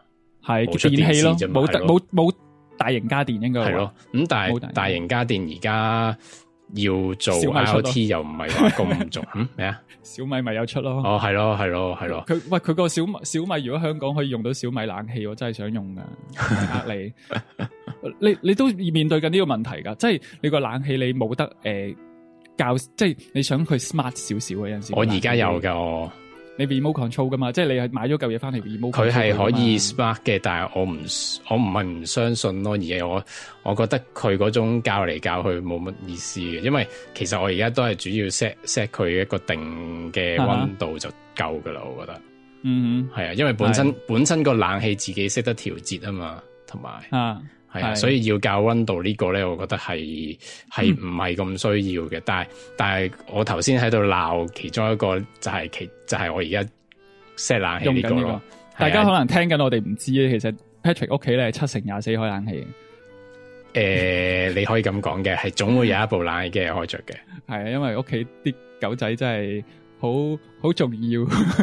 係電器咯，冇大型家電應該係咯。 咁但係大型家電而家要做 IoT 又唔係話咁重咩啊？ 小米咪有出咯。 哦，係咯。 佢個小米如果香港可以用到小米冷氣，我真係想用噶。呃你都面對緊呢個問題噶，即係你個冷氣你冇得即係你想佢 smart 少少嘅有陣時。我而家有噶你 remote control 噶嘛？即係你係買咗嚿嘢翻嚟 remote control。佢係可以 smart 嘅，但係我唔係唔相信咯，而係我覺得佢嗰種教嚟教去冇乜意思嘅，因為其實我而家都係主要 set 佢一個定嘅溫度就夠噶啦，我覺得。係啊，因為本身個冷氣自己識得調節啊嘛，同埋係啊，所以要校溫度呢個咧，我覺得係唔係咁需要嘅。但係我頭先喺度鬧其中一個就係我而家 set 冷氣呢個咯。大家可能聽緊我哋唔知咧，其實 Patrick 屋企咧係7/24開冷氣。你可以咁講嘅，係總會有一部冷氣機係開着嘅。係啊，因為屋企啲狗仔真係好重要，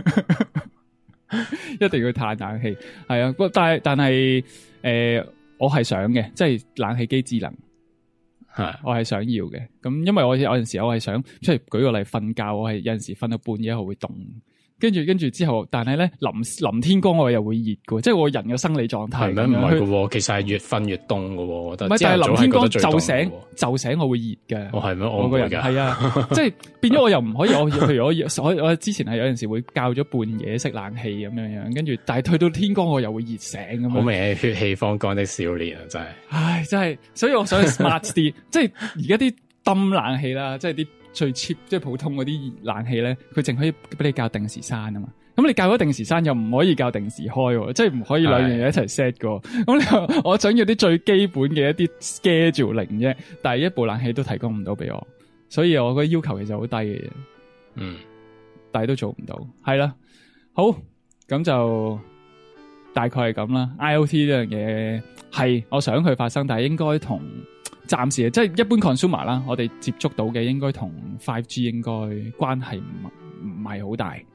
一定要嘆冷氣。係啊，但係我係想嘅，即係冷氣機智能，我係想要嘅。咁因為我有陣時我係想，即係舉個例瞓覺，我係有陣時瞓到半夜後會凍。跟住之後，但係咧臨天光我又會熱嘅，即係我人嘅生理狀態。係咩？唔係嘅，其實係越瞓越凍嘅，我覺得。唔係，但係臨天光就醒我會熱嘅。哦，係咩？我個人係啊，即係變咗我又唔可以。譬如我之前係有陣時會校咗半夜熄冷氣咁樣，跟住但係去到天光我又會熱醒咁樣。好明顯血氣方剛的少年啊，真係。唉，真係，所以我想去 smart 啲，即係而家啲燈冷氣啦，即係啲。最 cheap 即係普通嗰啲冷氣咧，佢淨可以俾你校定時閂啊嘛。咁你校咗定時閂又唔可以校定時開，即係唔可以兩樣嘢一齊 set 㗎。咁我想要啲最基本嘅一啲 scheduling 啫，但係一部冷氣都提供唔到俾我，所以我個要求其實好低嘅嘢。但係都做唔到。係啦，好，咁就大概係咁啦。IoT 呢樣嘢係我想佢發生，但係應該同暫時即係一般 consumer 啦，我哋接觸到嘅應該同 5G 應該關係唔係好大。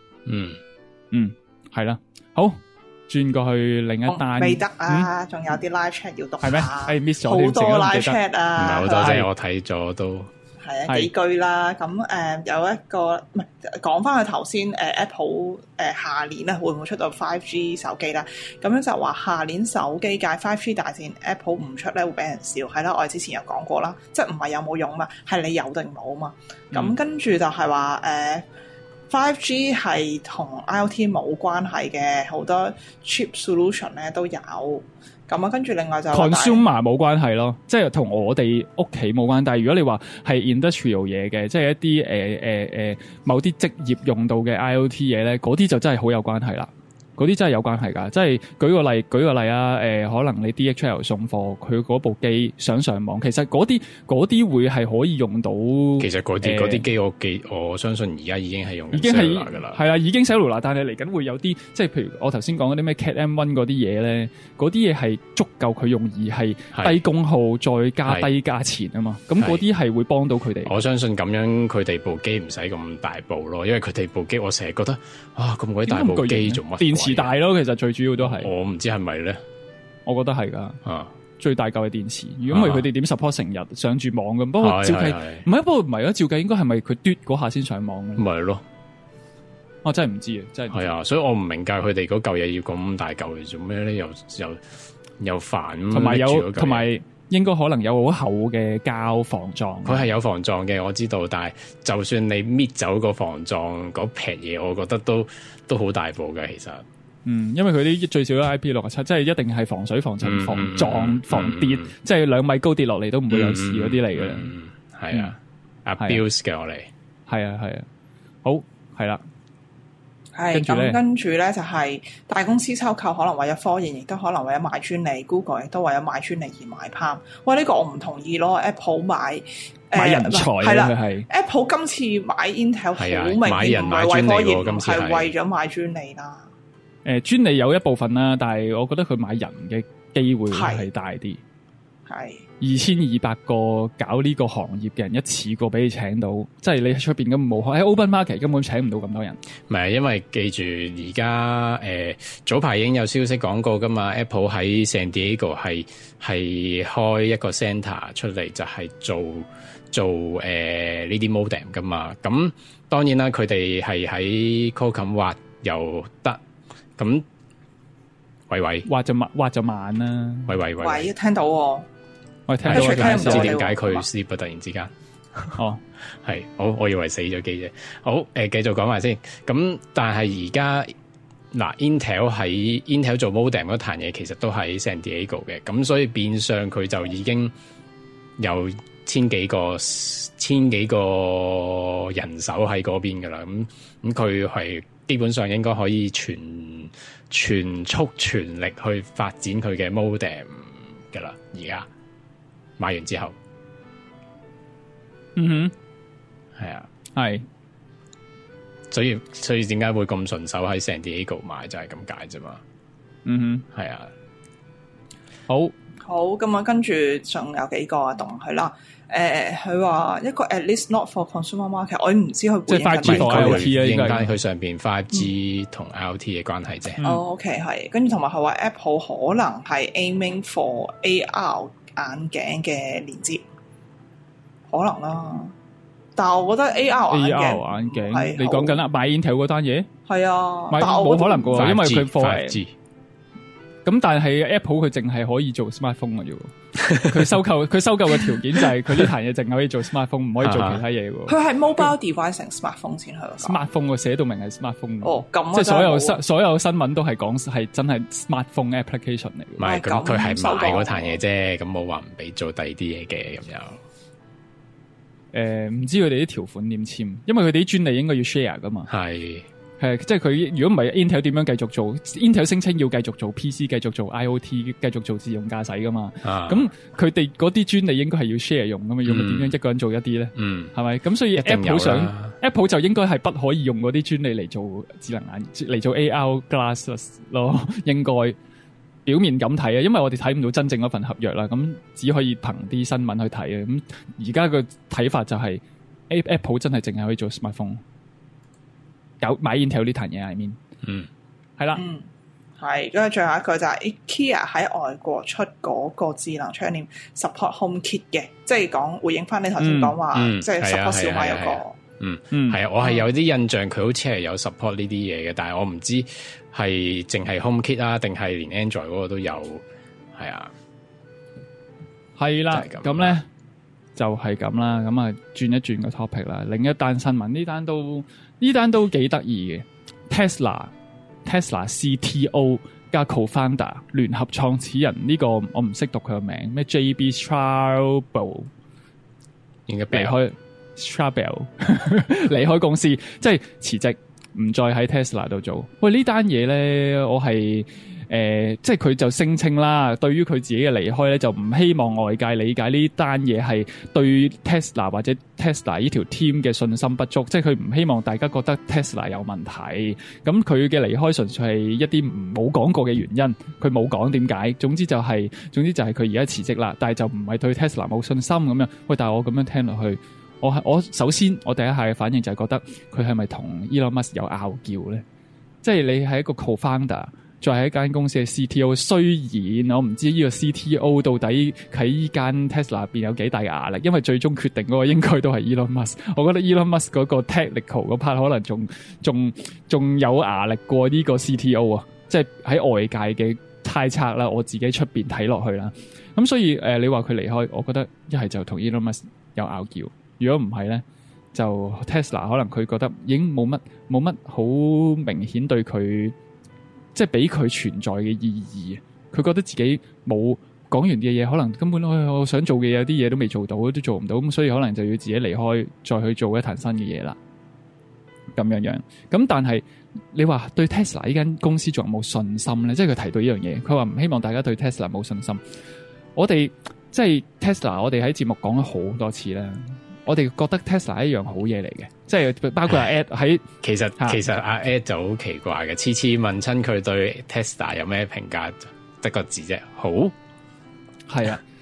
係啦，好，轉過去另一單。未得啊，仲有啲 live chat 要讀下。係咩？miss 咗好多 live chat 啊，唔係好多啫，我睇咗都係啊幾句啦。咁有一個唔係講翻佢頭先Apple 下年咧會唔會出到 5G 手機啦？咁樣就話下年手機界 5G 大戰 Apple 唔出咧會俾人笑，係啦，我哋之前有講過啦，即係唔係有冇用嘛，係你有定冇嘛？咁跟住就係話5G 係同 IoT 冇關係嘅，好多 cheap solution 咧都有。咁啊，跟住另外就 consumer 冇關係咯，即係同我哋屋企冇關係。但係如果你話係 industrial 嘢嘅，即係一啲某啲職業用到嘅 IoT 嘢咧，嗰啲就真係好有關係啦。嗰啲真係有關係㗎，即係舉個例啊，可能你 DHL 送貨，佢嗰部機想上網，其實嗰啲會係可以用到。其實嗰啲機我相信而家已經係用 cellular 㗎啦，係啊，已經 cellular，但係嚟緊會有啲，即係譬如我頭先講嗰啲咩 Cat M1 嗰啲嘢咧，嗰啲嘢係足夠佢用，而係低功耗再加低價錢啊嘛，咁嗰啲係會幫到佢哋。我相信咁樣佢哋部機唔使咁大部咯，因為佢哋部機我成日覺得咁鬼大部機做乜？電池大咯，其實最主要都係我唔知係咪咧，我覺得係噶，最大嚿嘅電池。如果唔係佢哋點 support 成日上住網咁？不過照計唔係，不過唔係啊，照計應該係咪佢嘟嗰下先上網嘅？唔係咯，我真係唔知啊，真係係啊，所以我唔明解佢哋嗰嚿嘢要咁大嚿嚟做咩咧？又煩，同埋應該可能有好厚嘅膠防撞。佢係有防撞嘅，我知道，但係就算你搣走個防撞嗰撇嘢，我覺得都好大部嘅，其實。因為佢啲最少都 IP67，即係一定係防水、防塵、防撞、防跌，即係2米高跌落嚟都唔會有事嗰啲嚟嘅啦。係啊，abuse 嘅我哋。係啊，好係啦。係咁，跟住咧就係大公司收購，可能為咗科研，亦都可能為咗買專利。Google 亦都為咗買專利而買 Palm。喂，呢個我唔同意咯。Apple 買人才係啦，Apple 今次買 Intel 好明顯唔係為科研，係為咗買專利啦。專利有一部分啦，但係我覺得佢買人嘅機會係大啲。係係 2200個搞呢個行業嘅人一次過俾你請到，即係你喺出邊咁冇喺 open market 根本請唔到咁多人。 唔係，因為記住而家早排已經有消息講過噶嘛 ，Apple 喺 San Diego 係開一個 centre 出嚟，就係做呢啲 modem 噶嘛。咁當然啦，佢哋係喺 Qualcomm 挖又得，咁喂挖就慢啦。 喂，聽到喎。 我聽到唔知點解佢 sleep 啊！突然之間， 哦， 係好，我以為死咗機啫。好，繼續講埋先。咁但係而家嗱 ，Intel 做 modem 嗰壇嘢，其實都喺 San Diego 嘅。咁所以變相佢就已經有千幾個人手喺嗰邊噶啦。咁佢係基本上應該可以全速全力去發展佢嘅 modem 噶啦。而家買完之後， 係啊， 係， 所以點解會咁順手喺 San Diego 買就係咁解啫嘛。係啊， 好， 咁啊，跟住仲有幾個啊，動佢啦。佢話一個 at least not for consumer market， 我唔知佢即係 5G 同 IoT 啊， 應該佢上邊 5G 同 IoT 嘅關係啫。 OK 係，跟住同埋佢話 Apple 可能係 aiming for AR 眼鏡嘅連接，可能啦。但係我覺得 AR 眼鏡， 你講緊啦，買 Intel 嗰單嘢， 係啊， 冇可能噶，因為佢貨 5G。 咁但係 Apple 佢淨係可以做 smartphone 嘅啫，佢收購嘅條件就係佢呢壇嘢淨係可以做 smartphone， 唔可以做其他嘢嘅。 佢係 mobile device 成 smartphone 先去。 smartphone 個寫到明係 smartphone。 哦，咁即係所有新聞都係講係真係 smartphone application 嚟嘅。 唔係，咁佢係賣嗰壇嘢啫，咁冇話唔俾做第二啲嘢嘅咁又。唔知佢哋啲條款點簽，因為佢哋啲專利應該要 share 噶嘛。 係。 即係佢如果唔係 Intel 點樣繼續做 Intel 聲稱要繼續做 PC 繼續做 IoT 繼續做自動駕駛噶嘛，咁佢哋嗰啲專利應該係要 share 用噶嘛，用點樣一個人做一啲咧？係咪？咁所以 Apple 就應該係不可以用嗰啲專利嚟做智能眼嚟做 AR glasses 咯，應該表面咁睇啊，因為我哋睇唔到真正嗰份合約啦，咁只可以憑啲新聞去睇啊。咁而家個睇法就係 Apple 真係淨係可以做 smartphone。有買 Intel 呢壇嘢係面，係啦， 係，跟住最後一個就係 IKEA 喺外國出嗰個智能窗簾 support HomeKit 嘅，即係講回應翻你頭先講話，即係 support 小米嗰個， 係啊，我係有啲印象佢好似係有 support 呢啲嘢嘅，但係我唔知係淨係 HomeKit 啊，定係連 Android 嗰個都有，係啊， 係啦，咁咧就係咁啦，咁啊轉一轉個 topic 啦，另一單新聞呢單都幾得意嘅 Tesla CTO 加 co-founder 聯合創始人呢個我唔識讀佢個名咩 JB Straubel 應該離開 Straubel 離開公司，即係辭職唔再喺 Tesla 度做。喂，呢單嘢咧我係即係佢就聲稱啦，對於佢自己嘅離開咧，就唔希望外界理解呢單嘢係對 Tesla 或者 Tesla 呢條 team 嘅信心不足，即係佢唔希望大家覺得 Tesla 有問題。咁佢嘅離開純粹係一啲冇講過嘅原因，佢冇講點解。總之就係佢而家辭職啦，但係就唔係對 Tesla 冇信心咁樣。喂，但係我咁樣聽落去，我首先我第一下嘅反應就係覺得佢係咪同 Elon Musk 有拗撬咧？即係你係一個 co-founder。再係一間公司嘅 CTO， 雖然我唔知呢個 CTO 到底喺依間 Tesla 入邊有幾大嘅壓力，因為最終決定嗰個應該都係 Elon Musk。我覺得 Elon Musk 嗰個 technical 嗰 part 可能仲有壓力過呢個 CTO 啊，即係喺外界嘅猜測啦，我自己出邊睇落去啦。咁所以你話佢離開，我覺得一係就同 Elon Musk 有拗撬，如果唔係咧，就 Tesla 可能佢覺得已經冇乜好明顯對佢。即係俾佢存在嘅意義，佢覺得自己冇講完嘅嘢，可能根本我想做嘅嘢有啲嘢都未做到，都做唔到，咁所以可能就要自己離開，再去做一壇新嘅嘢啦。咁樣，咁但係你話對 Tesla 呢間公司仲有冇信心咧？即係佢提到呢樣嘢，佢話唔希望大家對 Tesla 冇信心。我哋即係 Tesla， 我哋喺節目講咗好多次啦。我哋覺得 Tesla 係一樣好嘢嚟嘅，即係包括阿 Ed 喺其實阿 Ed 就好奇怪嘅，次次問親佢對 Tesla 有咩評價，得個字啫，好係啊。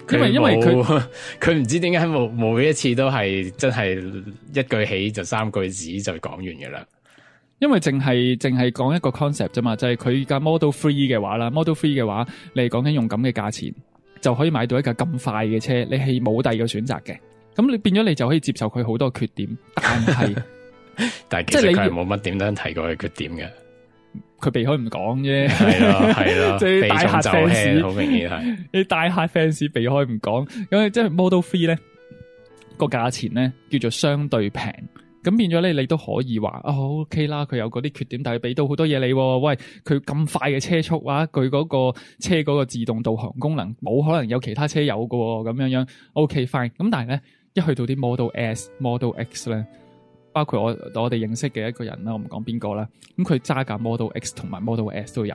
因為佢唔知點解每一次都係真係一句起就3句止就講完嘅啦。 因為淨係講一個 concept 啫嘛，就係佢架 Model 3嘅話啦 ，Model 3嘅話，你係講緊用咁嘅價錢就可以買到一架咁快嘅車，你係冇第二個選擇嘅。咁你變咗你就可以接受佢好多缺點，但係其實佢係冇乜點樣提過佢缺點嘅， 佢避開唔講啫。 係咯， 即係大客 fans 好明顯係你大客 fans 避開唔講，咁即係 Model 3咧個價錢咧叫做相對平。咁變咗咧，你都可以話OK 啦，佢有嗰啲缺點，但係俾到好多嘢你。喂，佢咁快嘅車速啊，佢嗰個車嗰個自動導航功能，冇可能有其他車有噶，咁樣 OK fine。咁但係咧，一去到啲 Model S、Model X 咧，包括我哋認識嘅一個人啦，我唔講邊個啦。咁佢揸架 Model X 同埋 Model S 都有，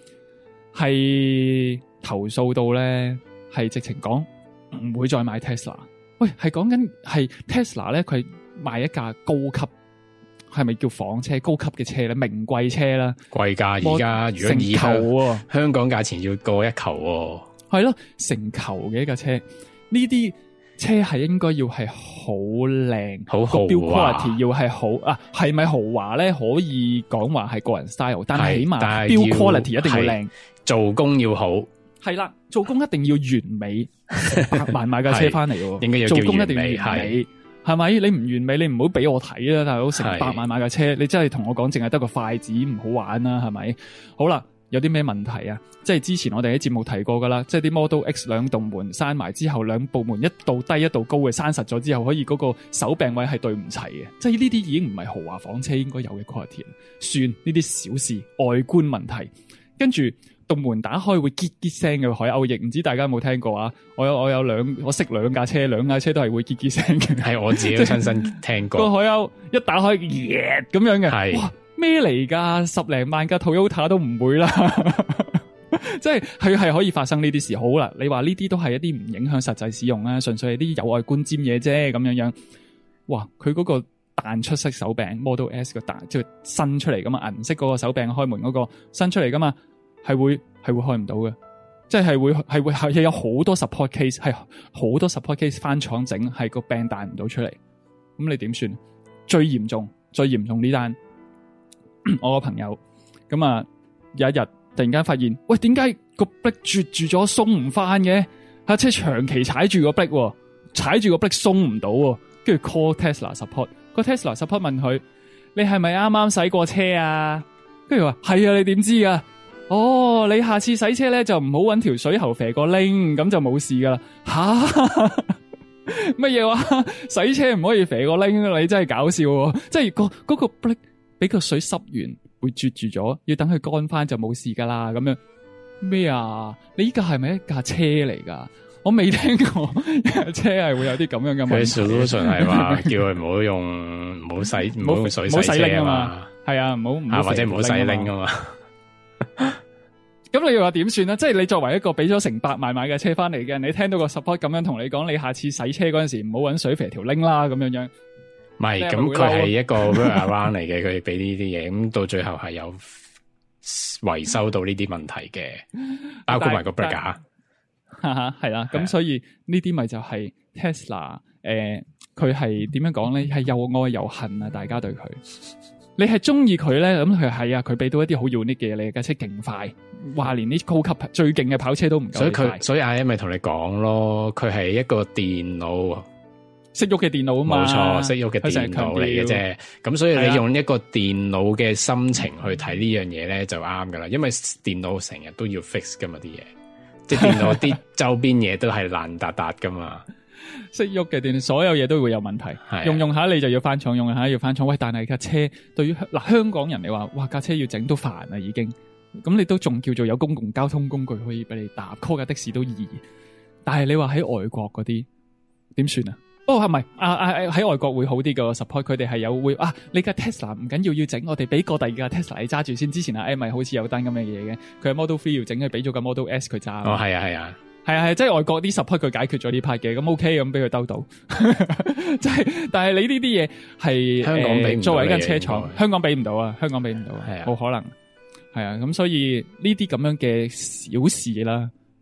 係投訴到咧，係直情講唔會再買 Tesla。喂，係講緊係 Tesla 咧，佢賣一架高級，係咪叫房車高級嘅車咧？名貴車啦，貴價而家如果以香港價錢要過一球，係咯，成球嘅一架車。呢啲車係應該要係好靚，好豪華，個 build quality 要係好啊。係咪豪華咧？可以講話係個人 style， 但係起碼 build quality 一定要靚，做工要好。係啦，做工一定要完美，100萬買架車翻嚟，應該要做工一定要完美。係咪？你唔完美，你唔好俾我睇啦！大佬成100萬買架車，你真係同我講淨係得個筷子，唔好玩啦，係咪？好啦，有啲咩問題啊？即係之前我哋喺節目提過噶啦，即係啲 Model X 兩棟門閂埋之後，兩部門一度低一度高嘅閂實咗之後，可以嗰個手柄位係對唔齊嘅，即係呢啲已經唔係豪華房車應該有嘅 quality。算呢啲小事，外觀問題，跟住。棟門打開會結結聲嘅海鷗翼，唔知大家有冇聽過啊？我識兩架車，兩架車都係會結結聲嘅，係我自己親身聽過。個海鷗一打開，咁樣嘅，係哇咩嚟噶？10零萬架 Toyota 都唔會啦，即係佢係可以發生呢啲事。好啦，你話呢啲都係一啲唔影響實際使用啊，純粹係啲有礙觀瞻嘢啫，咁樣。哇，佢嗰個彈出式手柄 Model S 個彈即係伸出嚟噶嘛，銀色嗰個手柄開門嗰個伸出嚟噶嘛。係會開唔到嘅，即係會有好多 support case， 係好多 support case 翻廠整，係個柄彈唔到出嚟。咁你點算？最嚴重呢單，我個朋友咁啊，有一日突然間發現，喂，點解個 brake 絕住咗，鬆唔翻嘅？架車長期踩住個 brake，踩住個 brake 鬆唔到，跟住 call Tesla support， 個 Tesla support 問佢：你係咪啱啱洗過車啊？跟住話係啊，你點知啊？哦，你下次洗車咧就唔好搵條水喉肥個拎，咁就冇事噶啦。吓，乜嘢話？洗車唔可以肥個拎？你真係搞笑喎！即係嗰個 brake 俾個水濕完會啜住咗，要等佢乾翻就冇事噶啦。咁樣咩啊？你依家係咪一架車嚟噶？我未聽過車係會有啲咁樣嘅問題。佢 solution 係話叫佢唔好用，唔好用水洗車啊嘛。係啊，唔好或者唔好洗拎啊嘛。咁你又話點算啊？即係你作為一個俾咗成100萬買嘅車翻嚟嘅，你聽到個 support 咁樣同你講，你下次洗車嗰陣時唔好搵水肥條拎啦，咁樣。唔係，咁佢係一個 workaround 嚟嘅，佢俾呢啲嘢，咁到最後係有維修到呢啲問題嘅，包括埋個 brake 架。係啦，咁所以呢啲咪就係 Tesla，佢係點樣講咧？係又愛又恨啊！大家對佢。你係中意佢咧，咁佢係啊，佢俾到一啲好 unique 嘅嘢，你架車勁快，話連啲高級最勁嘅跑車都唔夠。所以阿 M 咪同你講咯，佢係一個電腦識喐嘅電腦啊嘛，冇錯，識喐嘅電腦嚟嘅啫。咁所以你用一個電腦嘅心情去睇呢樣嘢咧，就啱噶啦。因為電腦成日都要 fix 噶嘛啲嘢，即係電腦啲周邊嘢都係爛達達噶嘛。識喐嘅電，所有嘢都會有問題。用下你就要翻廠，用下要翻廠。喂，但係架車對於香港人嚟話，哇，架車要整都煩啊，已經。咁你都仲叫做有公共交通工具可以俾你搭，call 架的士都易。但係你話喺外國嗰啲點算啊？係咪喺外國會好啲嘅 support？ 佢哋係有會你架 Tesla 唔緊要整，我哋俾個第二架 Tesla 你揸住先。之前咪好似有單咁嘅嘢嘅，佢係 Model 3要整，佢俾咗個 Model S 佢揸。哦，係啊。係，即係外國啲 support 佢解決咗呢 part 嘅，咁 OK 咁俾佢兜到。即係，但係你呢啲嘢係香港俾唔到，作為一間車廠，香港俾唔到啊，香港俾唔到，冇可能。係啊，咁所以呢啲咁樣嘅小事啦，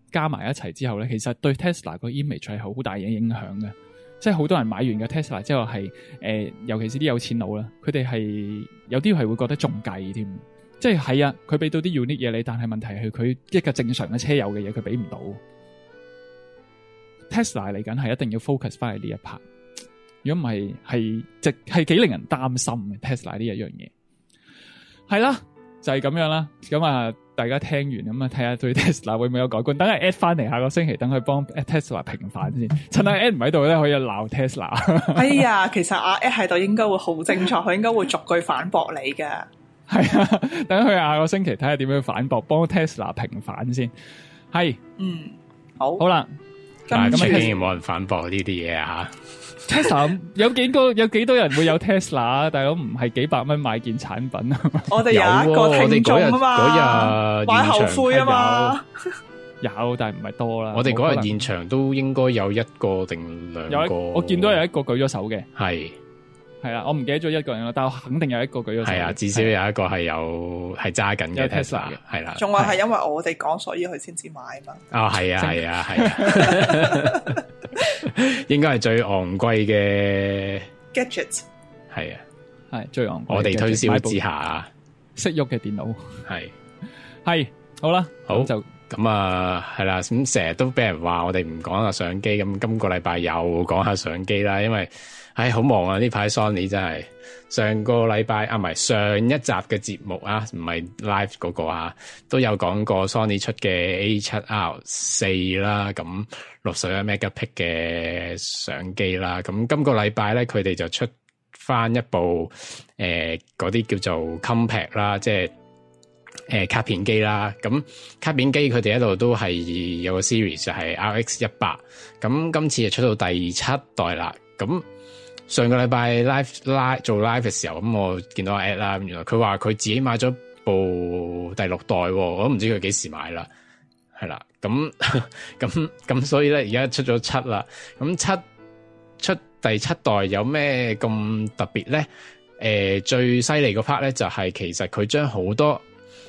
加埋一齊之後咧，其實對 Tesla 個 image 係好大嘅影響嘅。即係好多人買完嘅 Tesla 之後係尤其是啲有錢佬啦，佢哋係有啲係會覺得中計添。即係啊，佢俾到啲 unique 嘢你，但係問題係佢一個正常嘅車友嘅嘢佢俾唔到。Tesla 嚟緊係一定要 focus 翻喺呢一 part， 如果唔係係幾令人擔心嘅 Tesla 呢一樣嘢。係啦，就係咁樣啦。咁啊，大家聽完咁啊，睇下對 Tesla 會唔會有改觀。等阿 Ed 翻嚟下個星期，等佢幫 Tesla 平反先。趁阿 Ed 唔喺度咧，可以鬧 Tesla。 哎呀，其實阿 Ed 喺度應該會好精彩，佢應該會逐句反駁你嘅。 係啊，等佢下個星期睇下點樣反駁，幫 Tesla 平反先。係，好啦。 咁竟然冇人反駁呢啲嘢啊！ Tesla 有幾多人會有 Tesla？ 大佬唔係幾百蚊買件產品啊！ 我哋有一個聽眾啊嘛， 嗰日買後悔啊嘛， 有但係唔係多啦。 我哋嗰日現場都應該有一個定兩個， 我見到有一個舉咗手嘅， 係啦，我唔記得咗一個人啦，但我肯定有一個舉咗手。係啊，至少有一個係揸緊嘅 Tesla 嘅，係啦。 仲話係因為我哋講，所以佢先至買嘛。 係啊，應該係最昂貴嘅 gadget。 係啊， 係最昂貴。 我哋推銷之下， 識喐嘅電腦係好啦， 好就咁啊，係啦。咁成日都俾人話我哋唔講下相機，咁今個禮拜又講下相機啦，因為好忙啊！呢排 Sony 真係上個禮拜唔係上一集嘅節目啊，唔係 live 嗰個啊，都有講過 Sony 出嘅 A7R4 啦，咁61 megapixel 嘅相機啦，咁今個禮拜咧佢哋就出翻一部嗰啲叫做 compact 啦，即係卡片機啦，咁卡片機佢哋一路都係有個 series 就係 RX100，咁今次就出到第7代啦，咁。上個禮拜 live 做 live 嘅時候，咁我見到阿 Ed 啦，原來佢話佢自己買咗部第6代，我都唔知佢幾時買啦，係啦，咁所以咧而家出咗7啦，咁出第7代有咩咁特別咧？最犀利個 part 咧就係其實佢將好多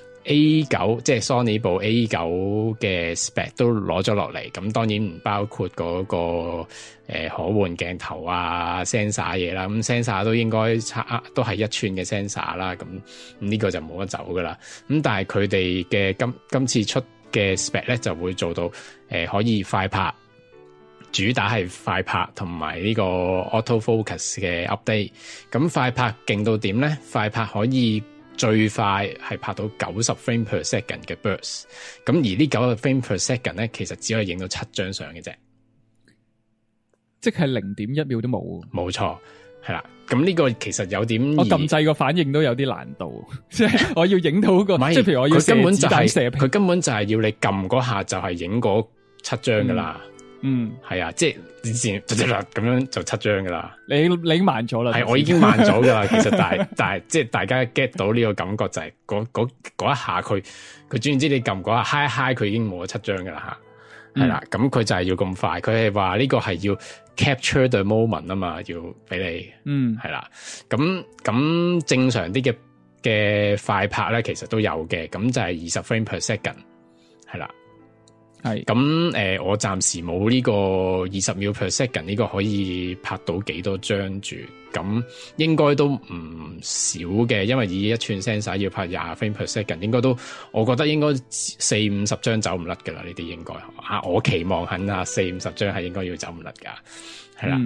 A9 即係 Sony 部 A9 嘅 spec 都攞咗落嚟，咁當然唔包括嗰個可換鏡頭啊 sensor 嘢啦，咁 sensor 都應該都係1寸嘅 sensor 啦，咁呢個就冇得走噶啦。咁但係佢哋嘅今次出嘅 spec 咧就會做到可以快拍，主打係快拍同埋呢個 auto focus 嘅 update。咁快拍勁到點咧？快拍可以最快係拍到90 frame per second 嘅 burst， 咁而呢90 frame per second 咧，其實只可以影到7張相嘅啫， 即係0.1秒都冇。冇錯，係啦。咁呢個其實有點， 我撳掣個反應都有啲難度，即係我要影到個，即係譬如我要射子彈射屏， 佢根本就係要你撳嗰下就係影嗰7張噶啦。係啊，即係以前咁樣就7張噶啦。你已經慢咗啦， 係我已經慢咗噶啦。其實但係即係大家 get 到呢個感覺就係嗰一下佢總之你撳嗰下嗨一嗨佢已經冇咗7張噶啦吓，係啦。咁佢就係要咁快，佢係話呢個係要 capture the moment 啊嘛，要俾你係啦。咁正常啲嘅快拍咧，其實都有嘅，咁就係20 frame per second 係啦。係咁我暫時冇呢個20秒 per second 呢個可以拍到幾多張住，咁應該都唔少嘅，因為以1寸 sensor 要拍20 frame per second，應該都我覺得應該40-50張走唔甩噶啦，呢啲應該我期望肯40-50張係應該要走唔甩噶，係啦。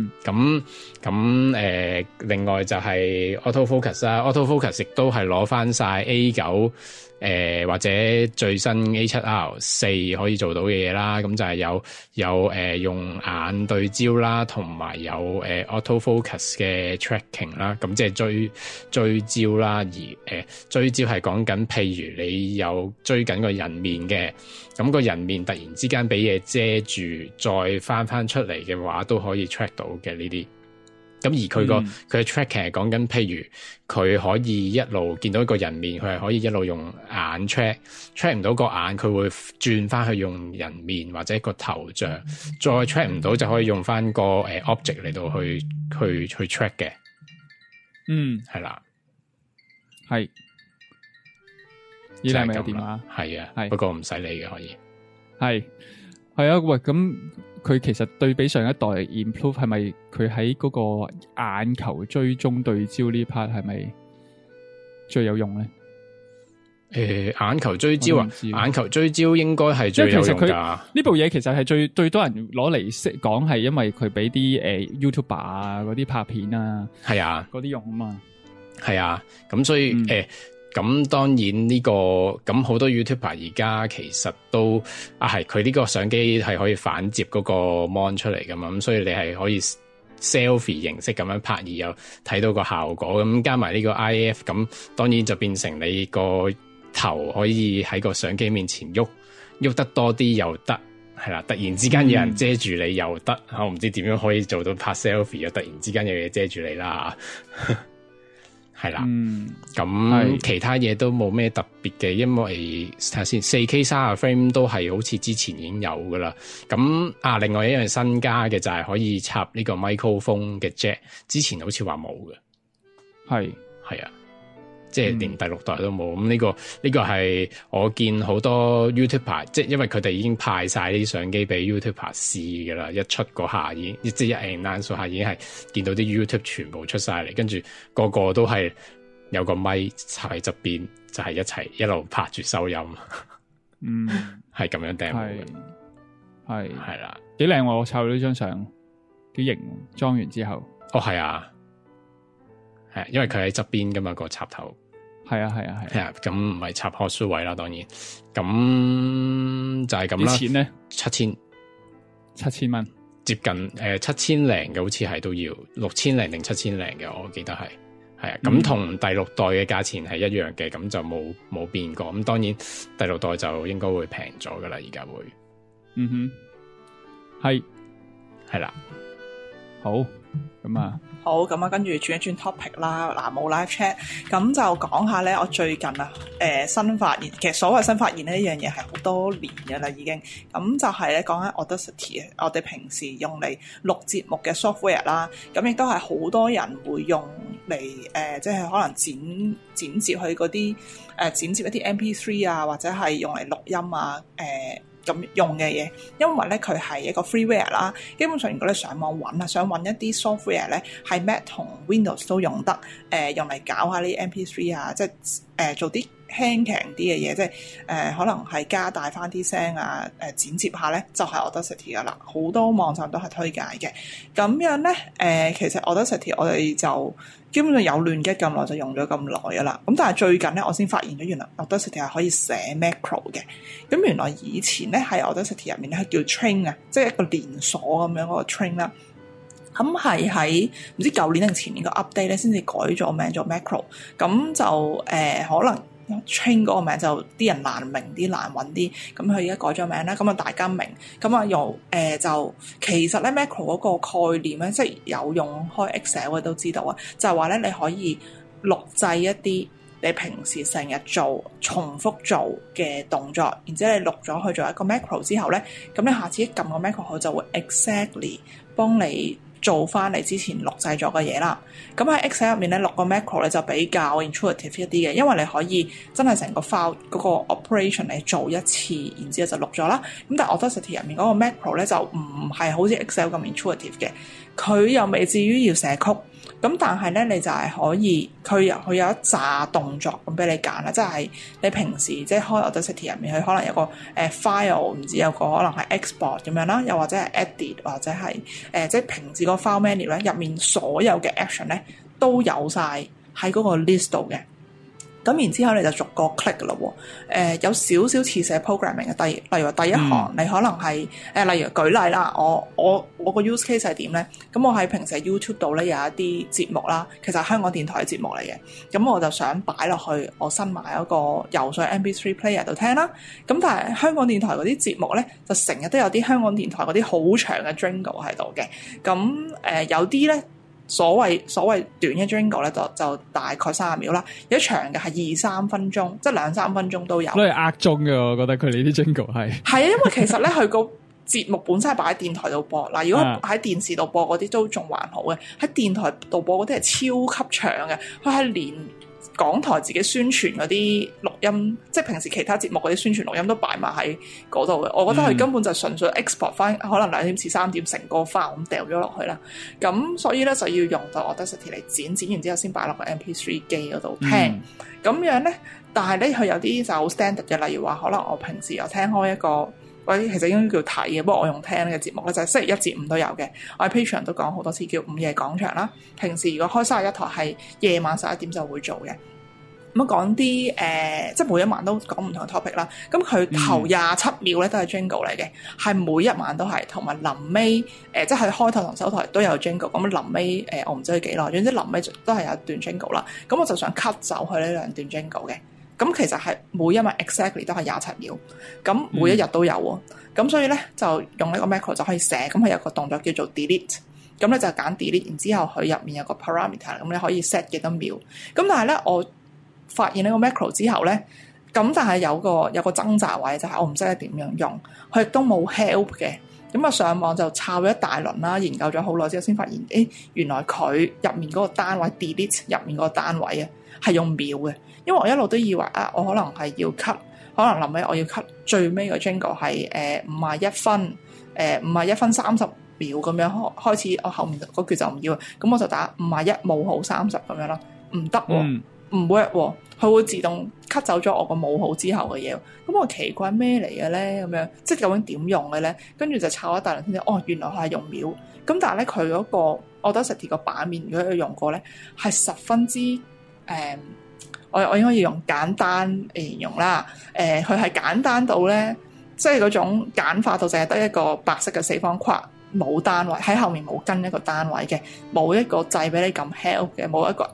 咁另外就係 auto focus 啦，auto focus 亦都係攞翻晒 A9。或者最新 A7R4 可以做到嘅嘢啦，咁就係有用眼對焦啦，同埋有auto focus 嘅 tracking 啦，咁即係追焦啦，而追焦係講緊譬如你有追緊個人面嘅，咁個人面突然之間俾嘢遮住，再翻出嚟嘅話都可以 track 到嘅呢啲。咁而佢嘅 tracking 係講緊，譬如佢可以一路見到一個人面，佢係可以一路用眼 track 唔到個眼，佢會轉翻去用人面或者個頭像，再 track 唔到就可以用翻個object 嚟到去 track 嘅。係啦， 係。依家係咪有電話？ 係啊，不過唔使理嘅可以。 係。 係啊，喂，咁佢其實對比上一代 improve 係咪佢喺嗰個眼球追蹤對焦呢 part 係咪最有用咧？ 眼球追焦啊，眼球追焦應該係最有用㗎。 呢部嘢其實係最多人攞嚟識講，係因為佢俾啲YouTuber 啊嗰啲拍片啊，係啊嗰啲用啊嘛。係啊，咁所以咁當然呢個咁好多 YouTuber 而家其實都係佢呢個相機係可以反接嗰個 mon 出嚟㗎嘛，咁所以你係可以 selfie 形式咁樣拍而又睇到個效果，咁加埋呢個 IF， 咁當然就變成你個頭可以喺個相機面前喐得多啲又得，係啦，突然之間有人遮住你又得，我唔知點樣可以做到拍 selfie 又突然之間有嘢遮住你啦，係啦，咁其他嘢都冇咩特別嘅，因為睇下先 4K 30 frame 都係好似之前已經有噶啦，咁另外一樣新加嘅就係可以插呢個 microphone 嘅 jack， 之前好似話冇嘅，係啊。即係連第6代都冇，咁呢個係我見好多 YouTuber， 即係因為佢哋已經派晒啲相機俾 YouTuber 試㗎啦，一出嗰下已經，即係一 announce 下已經係見到啲 YouTube 全部出晒嚟，跟住個個都係有個咪插喺側邊，就係一齊一路拍住收音，係咁樣 demo 嘅，係啦， 幾靚喎！我抄咗呢張相，幾型，裝完之後， 係啊，係，因為佢喺側邊㗎嘛個插頭。 係啊， 咁唔係插開書位啦，當然，咁就係咁啦。 幾錢咧？7000蚊， 接近7000零嘅，好似係都要6000零定7000零嘅，我記得係啊。咁同第6代嘅價錢係一樣嘅，咁就冇變過。咁當然第6代就應該會平咗噶啦，而家會，係啦，好。 咁啊，跟住轉一轉 topic 啦。嗱，冇 live chat，咁就講下咧。我最近新發現，其實所謂新發現呢一樣嘢係好多年嘅啦，已經。咁就係咧講緊 Audacity， 我哋平時用嚟錄節目嘅 software 啦。咁亦都係好多人會用嚟即係可能剪接去嗰啲剪接一啲 MP3 啊，或者係用嚟錄音啊，咁用嘅嘢，因為咧佢係一個 freeware 啦，基本上如果你上網揾啊，想揾一啲 software 咧，係 Mac 同 Windows 都用得，用嚟搞下啲 MP3 啊，即係做啲輕強啲嘅嘢，即係可能係加大翻啲聲啊，剪接下咧就係 Audacity 噶啦，好多網站都係推介嘅。咁樣咧，其實 Audacity 我哋就基本上有亂 get 咁耐就用咗咁耐噶啦，咁但係最近咧我先發現咗原來 Audacity 係可以寫 macro 嘅，咁原來以前咧喺 Audacity 入面咧係叫 train 啊，即係一個連鎖咁樣嗰個 train 啦，咁係喺唔知舊年定前年個 update 咧先至改咗名做 macro， 咁就可能train 嗰個名就啲人難明啲難揾啲，咁佢而家改咗名啦，咁啊大家明，咁啊又就其實咧 macro 嗰個概念咧，即係有用開 Excel 嘅都知道啊，就係話咧你可以錄製一啲你平時成日做重複做嘅動作，然之後你錄咗去做一個 macro 之後咧，咁你下次一撳個 macro 佢就會 exactly 幫你做翻你之前錄製咗嘅嘢啦，咁喺 Excel 入面咧錄個 macro 咧就比較 intuitive 一啲嘅，因為你可以真係成個 file 嗰個 operation 嚟做一次，然之後就錄咗啦。咁但係 Audacity 入面嗰個 macro 咧就唔係好似 Excel 咁 intuitive 嘅，佢又未至於要寫曲，咁但係咧你就係可以佢有一紮動作咁俾你揀啦，即係你平時即係開 Audacity 入面，佢可能有個file 唔知有個可能係 export 咁樣啦，又或者係 edit 或者係即係平時個 file menu 咧入面所有嘅 action 咧都有晒喺嗰個 list 度嘅。咁然之後你就逐個 click 噶咯喎，有少少似寫 programming 嘅。例如話第一行你可能係例如舉例啦，我個 use case 係點咧？咁我喺平時 YouTube 度咧有一啲節目啦，其實係香港電台嘅節目嚟嘅，咁我就想擺落去我新買嗰個游水 MP3 player 度聽啦。咁但係香港電台嗰啲節目咧，就成日都有啲香港電台嗰啲好長嘅 jingle 喺度嘅。咁有啲咧。所謂短嘅 jingle 咧就大概30秒啦，有啲長嘅係2-3分鐘，即係2-3分鐘都有。都係呃鐘嘅，我覺得佢哋啲 jingle 係啊，因為其實咧佢個節目本身係擺喺電台度播嗱，如果喺電視度播嗰啲都仲還好嘅，喺電台度播嗰啲係超級長嘅，佢係連港台自己宣傳嗰啲錄音，即係平時其他節目嗰啲宣傳錄音都擺埋喺嗰度嘅。我覺得佢根本就純粹 export 翻，可能2點至3點成個 file 咁掉咗落去啦。咁所以咧就要用到 Audacity 嚟剪完之後先擺落個 MP3 機嗰度聽。咁樣咧，但係咧佢有啲就好 standard 嘅，例如話可能我平時有聽開一個。其實應該叫睇嘅，不過我用聽呢個節目咧，就係星期1至5都有嘅。我喺 Patreon 都講好多次，叫午夜廣場啦。平時如果開31台係夜晚11點就會做嘅。咁講啲即係每一晚都講唔同嘅 topic 啦。咁佢頭27秒咧都係 jingle 嚟嘅，係每一晚都係，同埋臨尾即係開台同收台都有 jingle。咁臨尾我唔知佢幾耐，總之臨尾都係有一段 jingle 啦。咁我就想 cut 走佢呢兩段 jingle 嘅。咁其實係每一晚 exactly 都係27秒，咁每一日都有喎。咁所以咧就用呢個 macro 就可以寫，咁佢有個動作叫做 delete， 咁咧就揀 delete， 然之後佢入面有個 parameter， 咁你可以 set 幾多秒。咁但係咧我發現呢個 macro 之後咧，咁但係有個掙扎位就係我唔識得點樣用，佢亦都冇 help 嘅。咁啊上網就抄咗一大輪啦，研究咗好耐之後先發現，原來佢入面嗰個單位 delete 入面嗰個單位啊係用秒嘅。因為我一路都以為我可能係要 cut， 可能臨尾我要 cut 最尾個 jingle 係51分，51分30秒咁樣開始，我後面嗰句就唔要，咁我就打51冒號30咁樣咯，唔得喎，唔 work 喎，佢會自動 cut 走咗我個冒號之後嘅嘢，咁我奇怪咩嚟嘅咧？咁樣即係究竟點用嘅咧？跟住就抄一大輪先知，原來佢係用秒，咁但係咧佢嗰個 Audacity 個版面，如果佢用過咧，係十分之我應該要用簡單嚟形容啦，佢係簡單到咧，即係嗰種簡化到淨係得一個白色嘅四方框，冇單位喺後面，冇跟一個單位嘅，冇一個掣俾你撳 help 嘅，冇一個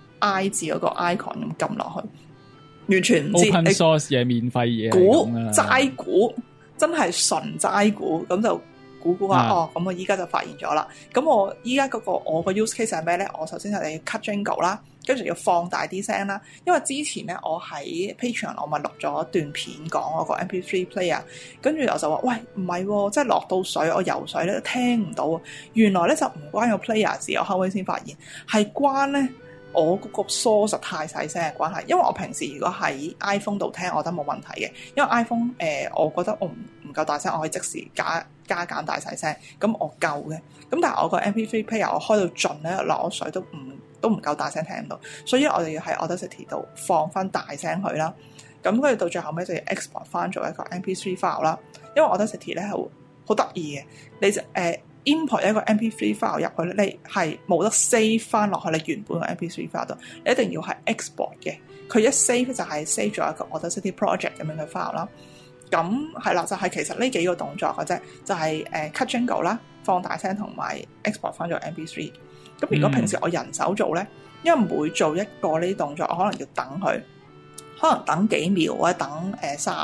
I 字嗰個 icon 咁撳落去，完全唔知。 Open source 嘢，免費嘢， 估齋估，真係純齋估，咁就估下咁我依家就發現咗啦。咁我依家我個 use case 係咩咧？我首先係要 cut jingle 啦。跟住要放大啲聲啦，因為之前咧我喺 Patreon 我咪錄咗一段片講我個 MP3 player， 跟住我就話喂唔係喎，即係落到水我游水咧都聽唔到，原來咧就唔關個 player 事，我後尾先發現係關咧我嗰個 source 太細聲嘅關係，因為我平時如果喺 iPhone 度聽，我覺得冇問題嘅，因為 iPhone 我覺得我唔夠大聲，我可以即時加減大細聲，咁我夠嘅，咁但係我個 MP3 player 我開到盡咧落水都唔夠大聲聽到，所以我哋要喺 Audacity 度放翻大聲去啦。咁跟住到最後尾就要 export 翻做一個 MP3 file 啦。因為 Audacity 咧係好得意嘅，你就import 一個 MP3 file 入去咧，你係冇得 save 翻落去你原本嘅 MP3 file 度，你一定要係 export 嘅。佢一 save 就係 save 咗一個 Audacity project 咁樣嘅 file 啦。咁係啦，就係其實呢幾個動作嘅啫，就係cut jingle 啦，放大聲同埋 export 翻做 MP3。咁如果平時我人手做咧，因為每做一個呢啲動作，我可能要等佢，可能等幾秒或者等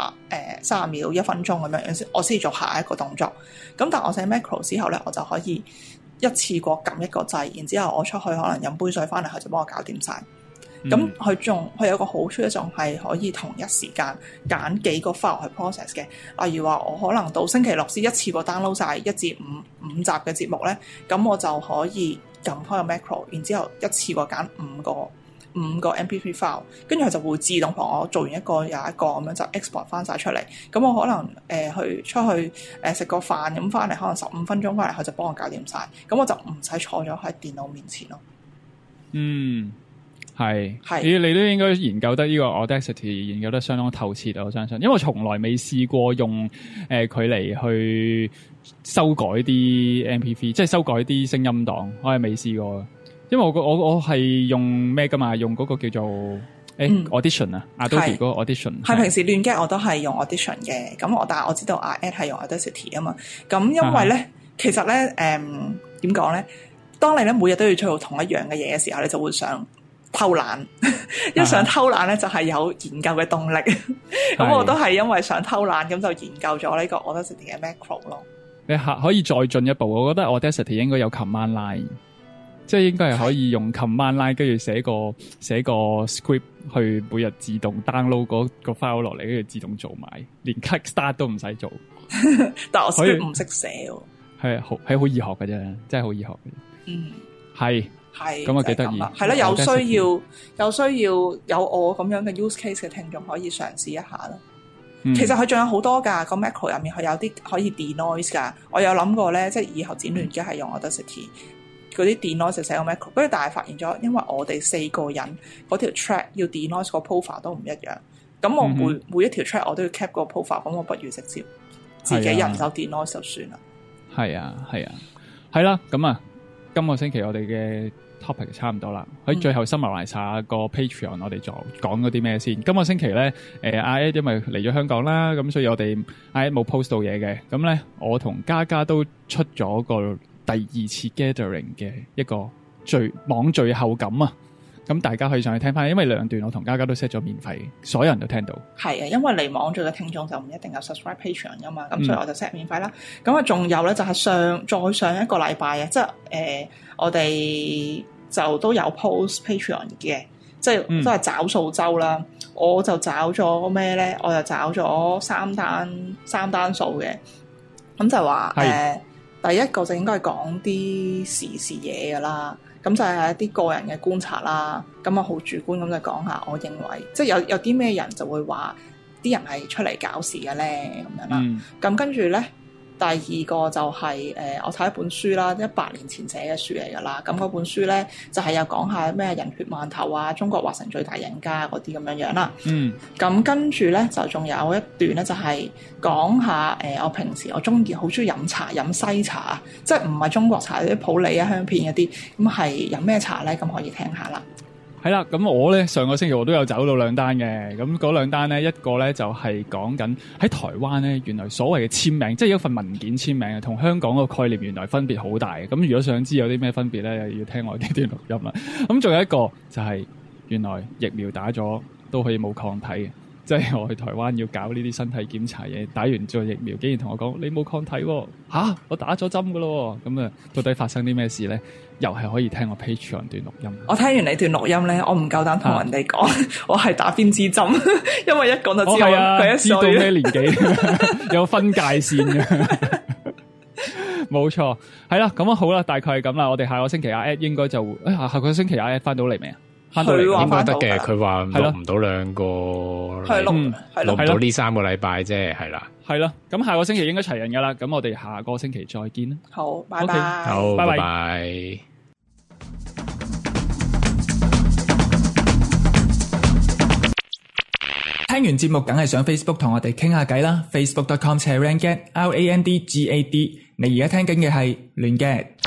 30秒1分鐘咁樣，我先做下一個動作。咁但係我寫 macro 之後咧，我就可以一次過撳一個掣，然之後我出去可能飲杯水翻嚟，佢就幫我搞掂晒。咁佢有個好處咧，仲係可以同一時間揀幾個 file 去 process 嘅。例如話我可能到星期六先一次過 download 晒1至5集嘅節目咧，咁我就可以撳開個 macro， 然之後一次過揀五個 MP3 file， 跟住佢就會自動幫我做完一個又一個咁樣就 export 翻晒出嚟。咁我可能去出去食個飯咁翻嚟，可能15分鐘翻嚟，佢就幫我搞掂晒。咁我就唔使坐咗喺電腦面前咯。 係你都應該研究得呢個 Audacity 研究得相當透徹啊！我相信，因為我從來未試過用佢嚟去修改啲 MP3， 即係修改啲聲音檔，我係未試過。因為我係用咩噶嘛？用嗰個叫做Audition 啊 ，Adobe 嗰個 Audition。係平時亂 get 我都係用 Audition 嘅，咁但係我知道阿 Ed 係用 Audacity 啊嘛。咁因為咧，其實咧點講咧？當你咧每日都要做同一樣嘅嘢嘅時候，你就會想偷懶，一想偷懶咧就係有研究嘅動力。咁我都係因為想偷懶，咁就研究咗呢個 Audacity 嘅 macro 咯。 你可以再進一步，我覺得 Audacity 應該有 command line， 即係應該係可以用 command line 跟住寫個 script 去每日自動 download 個 file 落嚟，跟住自動做埋，連 cut start 都唔使做。 但我 script 唔識寫喎。 係好易學嘅啫，真係好易學嘅。係。 係咁啊幾得意， 係啦，有需要有我咁樣嘅 use case 嘅聽眾可以嘗試一下啦。其實佢仲有好多㗎，個 macro 入面佢有啲可以 denoise 㗎。我有諗過咧，即係以後剪亂嘅係用 Audacity 嗰啲 denoise 寫個 macro，跟住但係發現咗，因為我哋4個人嗰條 track 要 denoise 個 profile 都唔一樣，咁我每一條 track 我都要 cap 個 profile， 咁我不如直接自己人手 denoise 就算啦。係啊， 係啦，咁啊，今個星期我哋嘅 topic 差唔多啦，喺最後 summarize 下個 Patreon 我哋再講嗰啲咩先。今個星期咧，阿 Ed 因為嚟咗香港啦，咁所以我哋阿 Ed 冇 post 到嘢嘅。咁咧，我同嘉嘉都出咗個第2次 gathering 嘅一個網聚後感啊。咁大家可以上去聽翻，因為2段我同嘉嘉都 set 咗免費，所有人都聽到。係啊，因為嚟網聚嘅聽眾就唔一定有 subscribe Patreon 噶嘛，咁所以我就 set 免費啦。咁啊，仲有咧就係再上一個禮拜啊，即係我哋就都有 post Patreon 嘅，即係都係找數周啦。我就找咗咩咧？我就找咗三單數嘅。咁就話第一個就應該係講啲時事嘢噶啦。咁就係一啲個人嘅觀察啦，咁啊好主觀咁就講下，我認為即係有啲咩人就會話啲人係出嚟搞事嘅咧咁樣啦。咁跟住咧，第二個就係我睇一本書啦，18年前寫嘅書嚟噶啦。咁嗰本書咧就係有講下咩人血饅頭啊，中國劃成最大贏家嗰啲咁樣啦。咁跟住咧就仲有一段咧就係講下我平時我好中意飲茶，飲西茶，即係唔係中國茶啲普洱啊香片嗰啲，咁係飲咩茶咧？咁可以聽下啦。 係啦，咁我咧上個星期我都有找到2單嘅，咁嗰2單咧，一個咧就係講緊喺台灣咧，原來所謂嘅簽名，即係一份文件簽名啊，同香港個概念原來分別好大嘅。咁如果想知有啲咩分別咧，又要聽我呢段錄音啦。咁仲有一個就係原來疫苗打咗都可以冇抗體嘅。即係我去台灣要搞呢啲身體檢查嘢，打完咗疫苗，竟然同我講你冇抗體喎，我打咗針噶咯，咁啊到底發生啲咩事咧？又係可以聽我 Patreon 段錄音。 我聽完你段錄音咧，我唔夠膽同人哋講，我係打邊支針，因為一講就知道佢知道咩年紀，有分界線嘅。冇錯，係啦，咁啊好啦，大概係咁啦。我哋下個星期阿 Ed 應該就下個星期阿 Ed 翻到嚟未啊？翻到嚟應該得嘅，佢話錄唔到2個，錄唔到呢3個禮拜啫，係啦。 係啦，咁下個星期應該齊人噶啦，咁我哋下個星期再見啦。 好，拜拜。 Okay, 好， 拜拜。 聽完節目梗係上 Facebook 同我哋傾下偈啦，facebook.com/randgad，RANDGAD。你而家聽緊嘅係亂 gad。